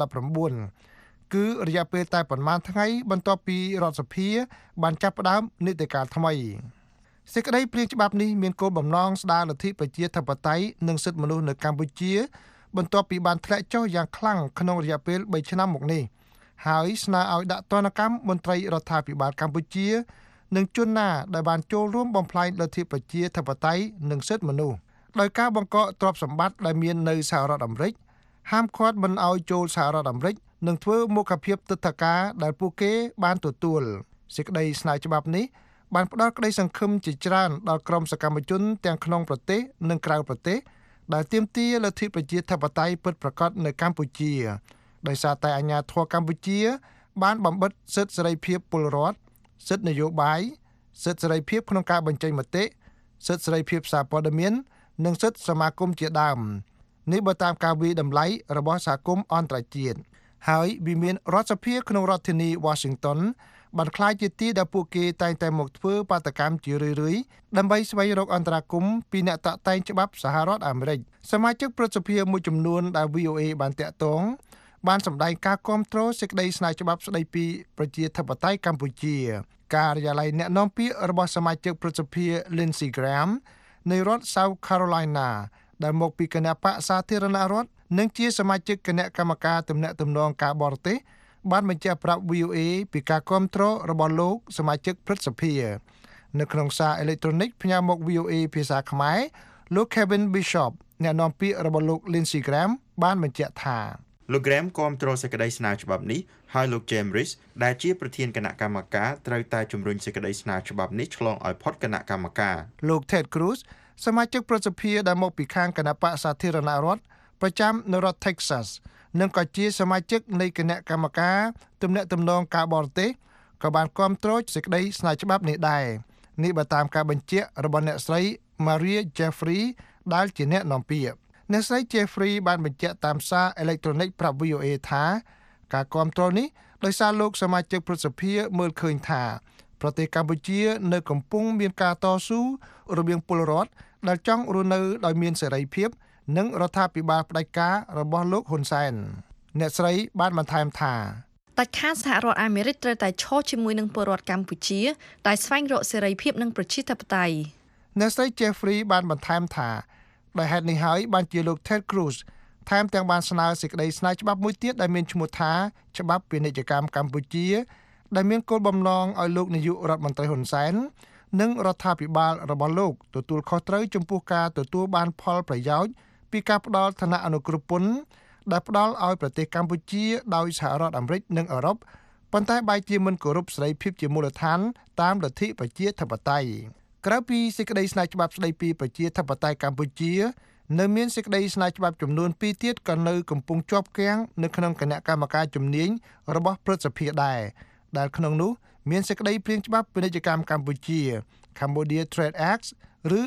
2019គឺរយៈពេលតែប៉ុន្មានថ្ងៃបន្ទាប់ពីរដ្ឋសភាបានចាប់ផ្ដើមនីតិកាលថ្មីសេចក្តីព្រាងច្បាប់នេះមានគោលបំណងស្ដារលទ្ធិប្រជាធិបតេយ្យនិងសិទ្ធិមនុស្សនៅកម្ពុជាបន្ទាប់ពីបានធ្លាក់ចុះយ៉ាងខ្លាំងក្នុងរយៈពេល3ឆ្នាំមកនេះហើយស្នើឲ្យដាក់ទណ្ឌកម្មមន្ត្រីរដ្ឋាភិបាលកម្ពុជានិងជនណាដែលបានចូលរួមបំផ្លាញលទ្ធិប្រជាធិបតេយ្យនិងសិទ្ធិមនុស្សដោយការបង្កកទ្រព្យសម្បត្តិដែលមាននៅសហរដ្ឋអាមេរិកហាមឃាត់មិនឲ្យចូលសហរដ្ឋអាមេរិកនិងធ្វើមុខភាពទិដ្ឋាការដែលពួកគេបានទទួលសេចក្តីស្នើច្បាប់នេះបានផ្ដល់ក្តីសង្ឃឹមជាច្រើនដល់ក្រុមសកម្មជនទាំងក្នុងប្រទេសនិងក្រៅប្រទេសដែលទាមទារលទ្ធិប្រជាធិបតេយ្យពិតប្រាកដនៅកម្ពុជាដោយសារតែអាជ្ញាធរកម្ពុជាបានបំបិទសិទ្ធិសេរីភាពពលរដ្ឋសិទ្ធិនយោបាយសិទ្ធិសេរីភាពក្នុងការបញ្ចេញមតិសិទ្ធិសេរីភាពសារព័ត៌មាននិងសិទ្ធិសមាគមជាដើមនេះបើតាមការវិតម្លៃរបស់សហគមន៍អន្តរជាតិហើយវាមានរដ្ឋសភាក្នុងរដ្ឋធានី Washington បានខ្លាចជាទីដែលពួកគេតែងតែមកធ្វើបាតកម្មជារឿយៗដើម្បីស្វែងរកអន្តរាគមន៍ពីអ្នកតាក់តែងច្បាប់សហរដ្ឋអាមេរិកសមាជិកព្រឹទ្ធសភាមួយចំនួនដែល VOA បានតាក់ទងបានសម្ដែងការគាំទ្រសេចក្តីស្នើច្បាប់ស្តីពីប្រជាធិបតេយ្យកម្ពុជាការិយាល័យអ្នកនាំពាក្យរបស់សមាជិកព្រឹទ្ធសភា Lindsey Graham នៃរដ្ឋ South Carolina ដែលមកពីគណៈបក្សសាធារណរដ្ឋនិងជាសមាជិកគណៈកម្មការទំនាក់ទំនងការបរទេសបានបញ្ជាក់ប្រាប់ VOA ពីការគាំទ្ររបស់លោកសមាជិកព្រឹទ្ធសភានៅក្នុងសារអេឡិចត្រូនិកផ្ញើមក VOA ភាសាខ្មែរលោក Kevin Bishop អ្នកនាំពាក្យរបស់លោក Lindsey Graham បានបញ្ជាក់ថាលោក Graham គាំទ្រសេចក្តីស្នើច្បាប់នេះហើយលោក James Risch ដែលជាប្រធានគណៈកម្មការត្រូវតែជំរុញសេចក្តីស្នើច្បាប់នេះឆ្លងឲ្យផុតគណៈកម្មការលោក Ted Cruz សមាជិកព្រឹទ្ធសភាដែលមកពីខាងគណៈបក្សសាធារណរដ្ឋប្រចាំនៅរដ្ឋ Texas និងក៏ជាសមាជិកនៃគណៈកម្មការទំនាក់ទំនងការបរទេសក៏បានគាំទ្រសេចក្តីស្នើច្បាប់នេះដែរនេះបើតាមការបញ្ជាក់របស់អ្នកស្រី Maria Jeffrey ដែលជាអ្នកនាំពាក្យអ្នកស្រី Jeffrey បានបញ្ជាក់តាមសារអេឡិចត្រូនិកប្រាប់ VOA ថាការគាំទ្រនេះដោយសារលោកសមាជិកព្រឹទ្ធសភាមើលឃើញថាប្រទេសកម្ពុជានៅកំពុងមានការតស៊ូរវាងពលរដ្ឋដែលចង់រស់នៅដោយមានសេរីភាពនិងរដ្ឋាភិបាលផ្ដាច់ការរបស់លោកហ៊ុនសែនអ្នកស្រីបានបន្ថែមថាដាច់ខាតសហរដ្ឋអាមេរិកត្រូវតែឈរជាមួយនឹងពលរដ្ឋកម្ពុជាដែលស្វែងរកសេរីភាពនិងប្រជាធិបតេយ្យអ្នកស្រី Jeffrey បានបន្ថែមថាដោយហេតុនេះហើយបានជាលោក Ted Cruz ថែមទាំងបានស្នើសេចក្តីស្នើច្បាប់មួយទៀតដែលមានឈ្មោះថាច្បាប់ពាណិជ្ជកម្មកម្ពុជាដែលមានគោលបំណងឲ្យលោកនាយករដ្ឋមន្ត្រីហ៊ុនសែននិងរដ្ឋាភិបាលរបស់លោកទទួលខុសត្រូវចំពោះការទទួលបានផលប្រយោជន៍ពីការផ្ដល់ឋានៈអនុគ្រោះពន្ធដែលផ្ដល់ឲ្យប្រទេសកម្ពុជាដោយសហរដ្ឋអាមេរិកនិងអឺរ៉ុបប៉ុន្តែបែរជាមិនគោរពសេរីភាពជាមូលដ្ឋានតាមលទ្ធិប្រជាធិបតេយ្យក្រៅពីសេចក្តីស្នើច្បាប់ស្តីពីប្រជាធិបតេយ្យកម្ពុជានៅមានសេចក្តីស្នើច្បាប់ចំនួន2ទៀតក៏នៅកំពុងជាប់គាំងនៅក្នុងគណៈកម្មការជំនាញរបស់ព្រឹទ្ធសភាដែរដែលក្នុងនោះមានសេចក្តីព្រាងច្បាប់ពាណិជ្ជកម្មកម្ពុជា Cambodia Trade Act ឬ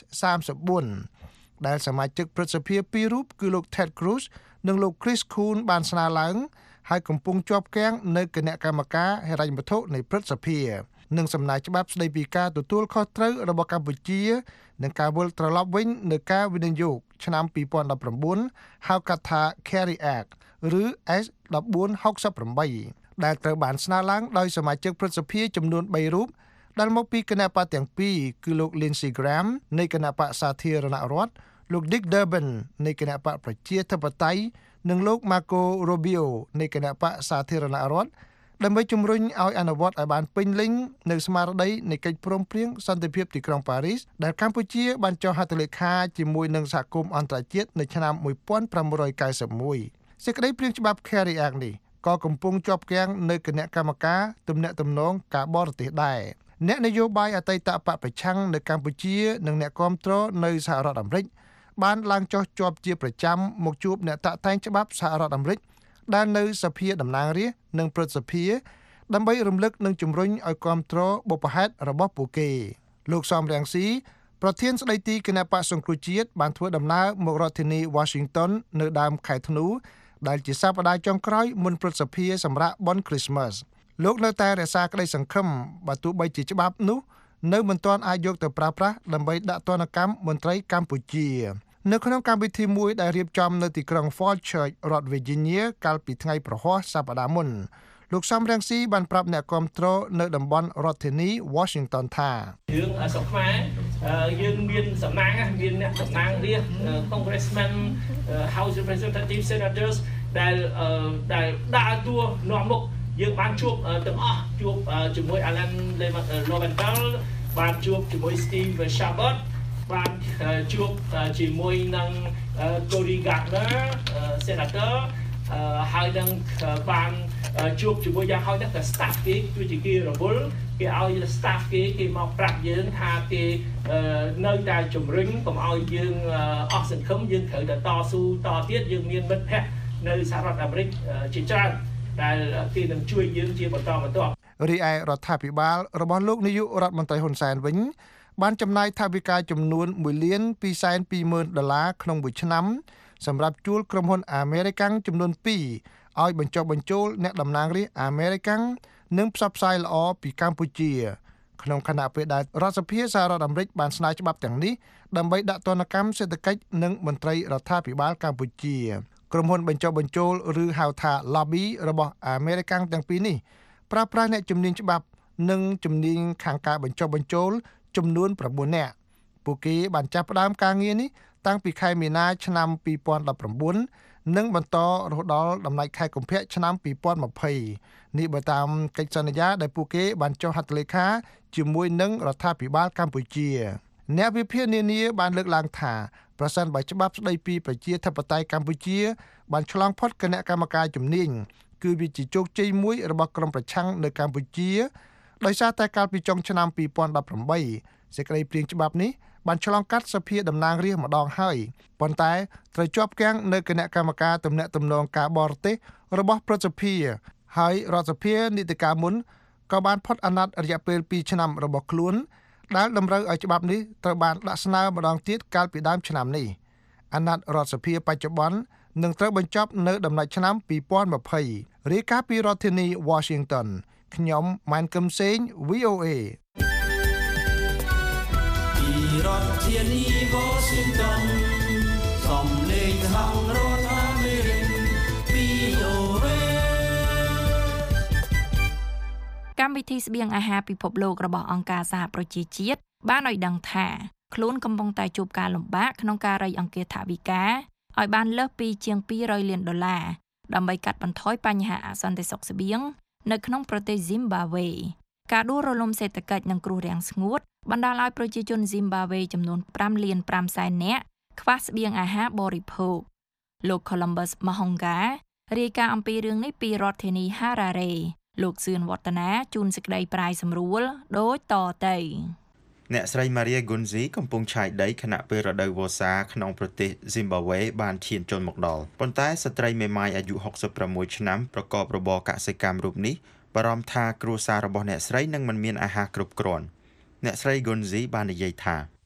S34 ដែលសមាជិកព្រឹទ្ធសភា2រូបគឺលោក Ted Cruz និងលោក Chris Coons បានស្នើឡើងហើយកំពុងជាប់គាំងនៅគណៈកម្មការហិរញ្ញវត្ថុនៃព្រឹទ្ធសភានិងសំណើច្បាប់ស្តីពីការទទួលខុសត្រូវរបស់កម្ពុជានិងការវិលត្រឡប់វិញនៅការវិនិយោគឆ្នាំ2019ហៅកាត់ថា Carry Act ឬ S1468 ដែលត្រូវបានស្នើឡើងដោយសមាជិកព្រឹទ្ធសភាចំនួន3រូបដែលមកពីគណៈបកទាំងពីរគឺលោក Lindsey Graham នៃគណៈបក្សសាធារណរដ្ឋលោក Dick Durbin នៃគណៈបកប្រជាធិបតេយ្យនិងលោក Marco Rubio នៃគណៈបក្សសាធារណរដ្ឋដើម្បីជំរុញឲ្យអនុវត្តឲ្យបានពេញលេញនៅស្មារតីនៃកិច្ចព្រមព្រៀងសន្តិភាពទីក្រុងប៉ារីសដែលកម្ពុជាបានចុះហត្ថលេខាជាមួយនឹងសហគមន៍អន្តរជាតិនៅឆ្នាំ1991សេចក្តីព្រាងច្បាប់ Carry Act នេះក៏កំពុងជាប់គាំងនៅគណៈកម្មការទំនាក់ទំនងការបរទេសដែរអ្នកនយោបាយអតីតបកប្រឆាំងនៅកម្ពុជានិងអ្នកគាំទ្រនៅសហរដ្ឋអាមេរិកបានឡើងចុះជាប់ជាប្រចាំមកជួបអ្នកតាក់តែងច្បាប់សហរដ្ឋអាមេរិកដែលនៅសភាតំណាងរាស្ត្រនិងព្រឹទ្ធសភាដើម្បីរំលឹកនិងជំរុញឲ្យគាំទ្របុព្វហេតុរបស់ពួកគេលោកសំរងស៊ីប្រធានស្ដីទីគណៈបក្សសង្គ្រោះជាតិបានធ្វើដំណើរមករដ្ឋធានី Washington នៅដើមខែធ្នូដែលជាសប្តាហ៍ចុងក្រោយមុនព្រឹទ្ធសភាសម្រាប់បុណ្យ Christmas លោកនៅតែរក្សាក្តីសង្ឃឹមបើទោះបីជាច្បាប់នោះនៅមិនទាន់អាចយកទៅប្រើប្រាស់ដើម្បីដាក់ទណ្ឌកម្មមន្ត្រីកម្ពុជានៅក្នុងកម្មវិធីមួយដែលរៀបចំនៅទីក្រុង Falls Church រដ្ឋ Virginia កាលពីថ្ងៃប្រហ័សសប្តាហ៍មុនលោកសំរងស៊ីបានប្រាប់អ្នកគាំទ្រនៅតំបន់រដ្ឋធានី Washington ថារឿងស្រុកខ្មែរយើងមានសំណាងមានអ្នកតំណាងរាស្ត្រ Congressman House Representative Senators ដែលដើរតួនាំមុខយើងបានជួបទាំងអស់ជួបជាមួយ Alan Lowenthal បានជួបជាមួយ Steve Chabot បានជួបជាមួយនឹង Cory Gardner Senator ហើយនឹងបានជួបជាមួយយ៉ាងហោចណាស់តែ staff គេគឺជាគេរវល់គេឲ្យ staff គេមកប្រាប់យើងថាគេនៅតែជំរុញកុំឲ្យយើងអស់សង្ឃឹមយើងត្រូវតែតស៊ូតទៀតយើងមានមិត្តភ័ក្តិនៅសហរដ្ឋអាមេរិកជាច្រើនដែលគេនឹងជួយយើងជាបន្តបន្ទាប់រីឯរដ្ឋាភិបាលរបស់លោកនាយករដ្ឋមន្ត្រីហ៊ុនសែនវិញបានចំណាយថវិកាចំនួន$1,220,000ក្នុងមួយឆ្នាំសម្រាប់ជួលក្រុមហ៊ុនអាមេរិកាំងចំនួន2ឲ្យបញ្ចុះបញ្ចូលអ្នកតំណាងរាស្ត្រអាមេរិកាំងនិងផ្សព្វផ្សាយល្អពីកម្ពុជាក្នុងខណៈពេលដែលរដ្ឋសភាសហរដ្ឋអាមេរិកបានស្នើច្បាប់ទាំងនេះដើម្បីដាក់ទណ្ឌកម្មសេដ្ឋកិច្ចនិងមន្ត្រីរដ្ឋាភិបាលកម្ពុជាក្រុមហ៊ុនបញ្ចុះបញ្ចូលឬហៅថា lobby របស់អាមេរិកាំងទាំងពីរនេះប្រើប្រាស់អ្នកជំនាញច្បាប់និងជំនាញខាងការបញ្ចុះបញ្ចូលចំនួន9នាក់ពួកគេបានចាប់ផ្ដើមការងារនេះតាំងពីខែមីនាឆ្នាំ2019និងបន្តរហូតដល់ដំណាច់ខែកុម្ភៈឆ្នាំ2020នេះបើតាមកិច្ចសន្យាដែលពួកគេបានចុះហត្ថលេខាជាមួយនឹងរដ្ឋាភិបាលកម្ពុជាអ្នកវិភាគនានាបានលើកឡើងថាប្រសិនបើច្បាប់ស្ដីពីប្រជាធិបតេយ្យកម្ពុជាបានឆ្លងផុតគណៈកម្មការជំនាញគឺវាជាជោគជ័យមួយរបស់ក្រុមប្រឆាំងនៅកម្ពុជាដោយសារតែកាលពីចុងឆ្នាំ2018សេចក្តីព្រាងច្បាប់នេះបានឆ្លងកាត់សភាតំណាងរាស្ត្រម្ដងហើយប៉ុន្តែត្រូវជាប់គាំងនៅគណៈកម្មការទំនាក់ទំនងការបរទេសរបស់ព្រឹទ្ធសភាហើយរដ្ឋសភានីតិកាលមុនក៏បានផុតអាណត្តិរយៈពេល2ឆ្នាំរបស់ខ្លួនដែលតម្រូវឲ្យច្បាប់នេះត្រូវបានដាក់ស្នើម្ដងទៀតកាលពីដើមឆ្នាំនេះអាណត្តិរដ្ឋសភាបច្ចុប្បន្ននឹងត្រូវបញ្ចប់នៅដំណាច់ឆ្នាំ2020រាយការណ៍ពីរដ្ឋធានី Washington ខ្ញុំម៉ានកឹមសេង VOA ពីរដ្ឋធានី Washington សំឡេងសហរដ្ឋអាមេរិក VOA កម្មវិធីស្បៀងអាហារពិភពលោករបស់អង្គការសហប្រជាជាតិបានឲ្យដឹងថាខ្លួនកំពុងតែជួបការលំបាកក្នុងការរៃអង្គាសថវិកាឲ្យបានលើសពីជាង$200 លានដើម្បីកាត់បន្ថយបញ្ហាអសន្តិសុខស្បៀងនៅក្នុងប្រទេស Zimbabwe ការដួលរលំសេដ្ឋកិច្ចនិងគ្រោះរាំងស្ងួតបណ្ដាលឲ្យប្រជាជន Zimbabwe ចំនួន5.5 លាននាក់ខ្វះស្បៀងអាហារបរិភោគលោក Columbus Mahonga រាយការណ៍អំពីរឿងនេះពីរដ្ឋធានី Harare លោកសឿនវឌ្ឍនាជូនសេចក្តីប្រាយសម្រួលដូចតទៅអ្នកស្រី Maria Gunzi កំពុងឆាយដីខណៈពេលរដូវវស្សាក្នុងប្រទេស Zimbabwe បានឈានចូលមកដល់ប៉ុន្តែស្ត្រីមេម៉ាយអាយុ66ឆ្នាំប្រកបរបរកសិកម្មរូបនេះបារម្ភថាគ្រួសាររបស់អ្នកស្រីនឹងមិនមានអាហារគ្រប់គ្រាន់អ្នកស្រី Gunzi បាននិយាយថា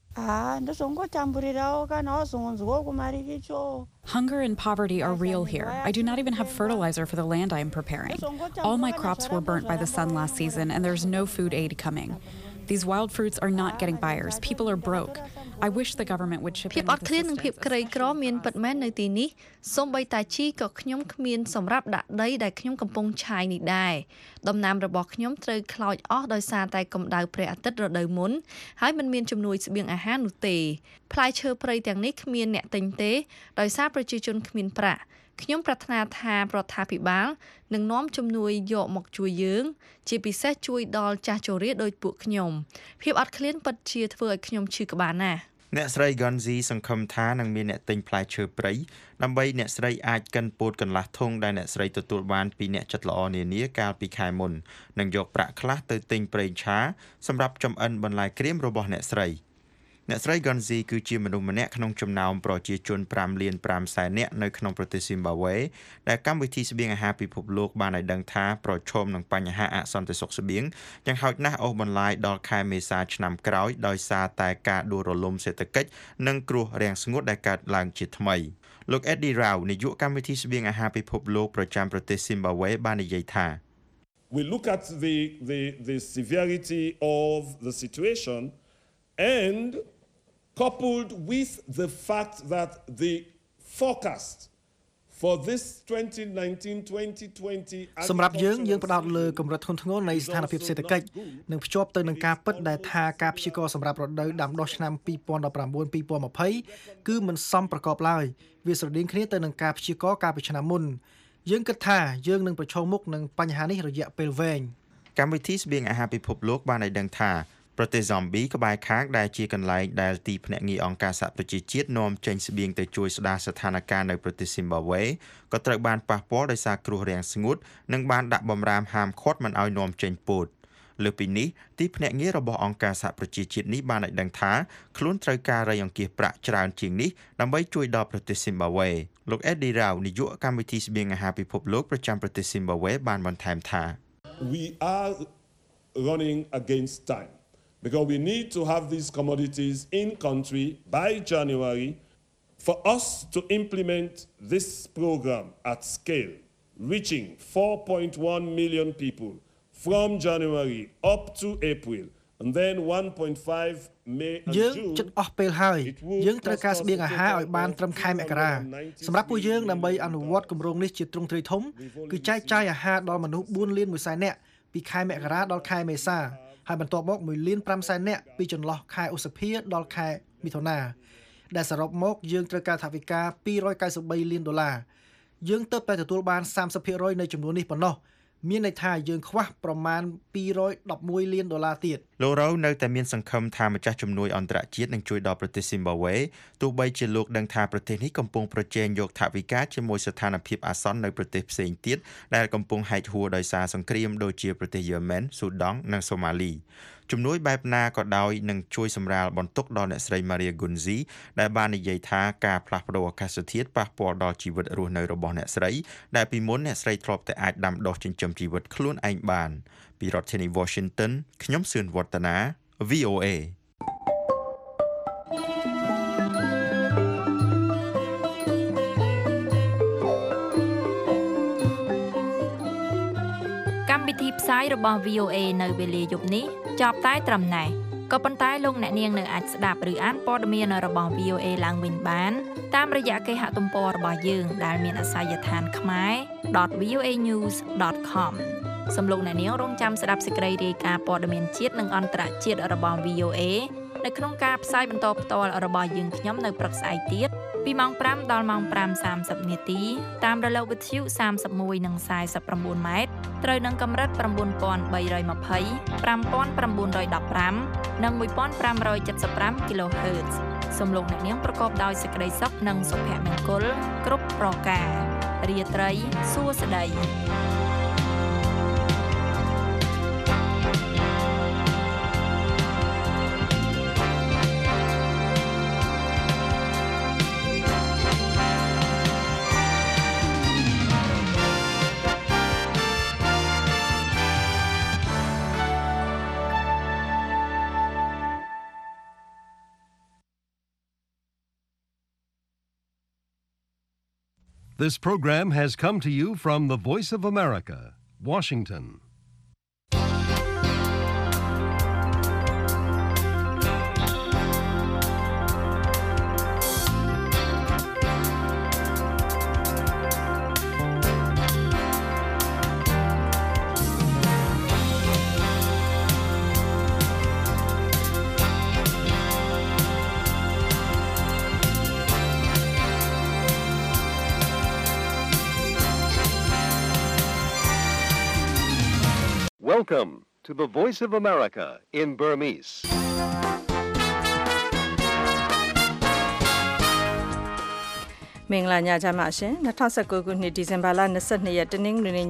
Hunger and poverty are real here. I do not even have fertilizer for the land I am preparing. All my crops were burnt by the sun last season, and there's no food aid coming. These wild fruits are not getting buyers. People are broke. I wish the government would chip in with assistance. ភាពអត់ឃ្លាននិងភាពក្រីក្រមានពិតមែននៅទីនេះសូម្បីតែជីក៏ខ្ញុំគ្មានសម្រាប់ដាក់ដីដែលខ្ញុំកំពុងឆាយនេះដែរដំណាំរបស់ខ្ញុំត្រូវខ្លោចអស់ដោយសារតែកម្ដៅព្រះអាទិត្យរដូវមុនហើយមិនមានជំនួយស្បៀងអាហារនោះទេផ្លែឈើព្រៃទាំងនេះគ្មានអ្នកទិញទេដោយសារប្រជាជនគ្មានប្រាក់ខ្ញុំប្រាថ្នាថារដ្ឋាភិបាលនឹងនាំជំនួយយកមកជួយយើងជាពិសេសជួយដល់ចាស់ជរាដូចពួកខ្ញុំភាពអត់ឃ្លានពិតជាធ្វើឲ្យខ្ញុំឈឺក្បាលណាស់អ្នកស្រី Gonzi សង្ឃឹមថានឹងមានអ្នកទិញផ្លែឈើព្រៃដើម្បីអ្នកស្រីអាចកិនពោតកន្លះធុងដែលអ្នកស្រីទទួលបានពីអ្នកចិត្តល្អនានាកាលពីខែមុននិងយកប្រាក់ខ្លះទៅទិញប្រេងឆាសម្រាប់ចំអិនបន្លែក្រៀមរបស់អ្នកស្រីអ្នកស្រី Gonzi គឺជាមនុស្សម្នាក់ក្នុងចំណោមប្រជាជន5លាន5សែននាក់នៅក្នុងប្រទេស Zimbabwe ដែលកម្មវិធីស្បៀងអាហារពិភពលោកបានឲ្យដឹងថាប្រឈមនឹងបញ្ហាអសន្តិសុខស្បៀងយ៉ាងហោចណាស់អូសបន្លាយដល់ខែមេសាឆ្នាំក្រោយដោយសារតែការដួលរលំសេដ្ឋកិច្ចនិងគ្រោះរាំងស្ងួតដែលកើតឡើងជាថ្មីលោក Eddie Rao នាយកកម្មវិធីស្បៀងអាហារពិភពលោកប្រចាំប្រទេស Zimbabwe បាននិយាយថា We look at the severity of the situation and coupled with the fact that the forecast for this 2019-2020 សម្រាប់យើងផ្ដោតលើកម្រិតធ្ងន់ធ្ងរនៃស្ថានភាពសេដ្ឋកិច្ចនិងភ្ជាប់ទៅនឹងការពិតដែលថាការព្យាករណ៍សម្រាប់រដូវដាំដុះឆ្នាំ2019-2020គឺមិនសមប្រកបឡើយវាស្រដៀងគ្នាទៅនឹងការព្យាករណ៍កាលពីឆ្នាំមុនយើងគិតថាយើងនឹងប្រឈមមុខនឹងបញ្ហានេះរយៈពេលវែងកម្មវិធីស្បៀងអាហារពិភពលោកបានឲ្យដឹងថាប្រទេស Zombie ក្បែរខាងដែលជាកន្លែងដែលទីភ្នាក់ងារអង្គការសហប្រជាជាតិនាំចេញស្បៀងទៅជួយស្ដារស្ថានភាពនៅប្រទេស Zimbabwe ក៏ត្រូវបានប៉ះពាល់ដោយសារគ្រោះរាំងស្ងួតនិងបានដាក់បម្រាមហាមឃាត់មិនឲ្យនាំចេញពោតលើពីនេះទីភ្នាក់ងាររបស់អង្គការសហប្រជាជាតិនេះបានឲ្យដឹងថាខ្លួនត្រូវការរៃអង្គាសប្រាក់ច្រើនជាងនេះដើម្បីជួយដល់ប្រទេស Zimbabwe លោក Eddie Rao នាយកកម្មវិធីស្បៀងអាហារពិភពលោកប្រចាំប្រទេស Zimbabwe បានបន្ថែមថា We are running against time because we need to have these commodities in country by January for us to implement this program at scale, reaching 4.1 million people from January up to April, and then 1.5 May and June. យើងជិតអស់ពេលហើយយើងត្រូវការស្បៀងអាហារឲ្យបានត្រឹមខែមករាសម្រាប់ពួកយើងដើម្បីអនុវត្តគម្រោងនេះជាទ្រង់ទ្រាយធំគឺចែកចាយអាហារដល់មនុស្ស4លាន1សែននាក់ពីខែមករាដល់ខែមេសាហើយបន្ទាប់មក1លាន5សែននាក់ពីចន្លោះខែឧសភាដល់ខែមិថុនាដែលសរុបមកយើងត្រូវការថវិកា$293លានយើងទើបតែទទួលបាន 30% នៃចំនួននេះប៉ុណ្ណោះមានន័យថាយើងខ្វះប្រមាណ$211លានទៀតលោករ៉ូនៅតែមានសង្ឃឹមថាម្ចាស់ជំនួយអន្តរជាតិនឹងជួយដល់ប្រទេស Zimbabwe ទោះបីជាលោកដឹងថាប្រទេសនេះកំពុងប្រជែងយកថវិកាជាមួយស្ថានភាពអាសន្ននៅប្រទេសផ្សេងទៀតដែលកំពុងហែកហួរដោយសារសង្គ្រាមដូចជាប្រទេសយេម៉ែន ស៊ូដង់និងសូម៉ាលីជំនួយបែបណាក៏ដោយនឹងជួយសម្រាលបន្ទុកដល់អ្នកស្រី Maria Gunzi ដែលបាននិយាយថាការផ្លាស់ប្ដូរអាកាសធាតុប៉ះពាល់ដល់ជីវិតរស់នៅរបស់អ្នកស្រីដែលពីមុនអ្នកស្រីធ្លាប់តែអាចដាំដុះចិញ្ចឹមជីវិតខ្លួនឯងបានពីរដ្ឋធានី Washington ខ្ញុំសឿនវឌ្ឍនា VOA កម្មវិធីផ្សាយរបស់ VOA នៅវេលាយប់នេះចប់តែត្រឹមណេះក៏ប៉ុន្តែលោកអ្នកនាងនៅអាចស្ដាប់ឬអានព័ត៌មានរបស់ VOA ឡើងវិញបានតាមរយៈគេហទំព័ររបស់យើងដែលមានអាសយដ្ឋានខ្មែរ.voanews.com សូមលោកអ្នកនាងរងចាំស្ដាប់សេចក្តីរាយការណ៍ព័ត៌មានជាតិនិងអន្តរជាតិរបស់ VOA នៅក្នុងការផ្សាយបន្តផ្ទាល់របស់យើងខ្ញុំនៅព្រឹកស្អែកទៀតពីម៉ោង5ដល់ម៉ោង 5:30 នាទីតាមរលកវិទ្យុ31និង49ម៉ែត្រត្រូវនឹងកម្រិត 9320 5915 និង 1575 kHz សូមលោកអ្នកនាងប្រកបដោយសេចក្តីសុខនិងសុភមង្គលគ្រប់ប្រការរាត្រីសួស្តី This program has come to you from the Voice of America, Washington. Welcome to the Voice of America in Burmese. မင်္ဂလာညချမ်းပါရှင်2019ခုနှစ်ဒီဇင်ဘာလ22ရက်တနင်္ဂနွေနေ့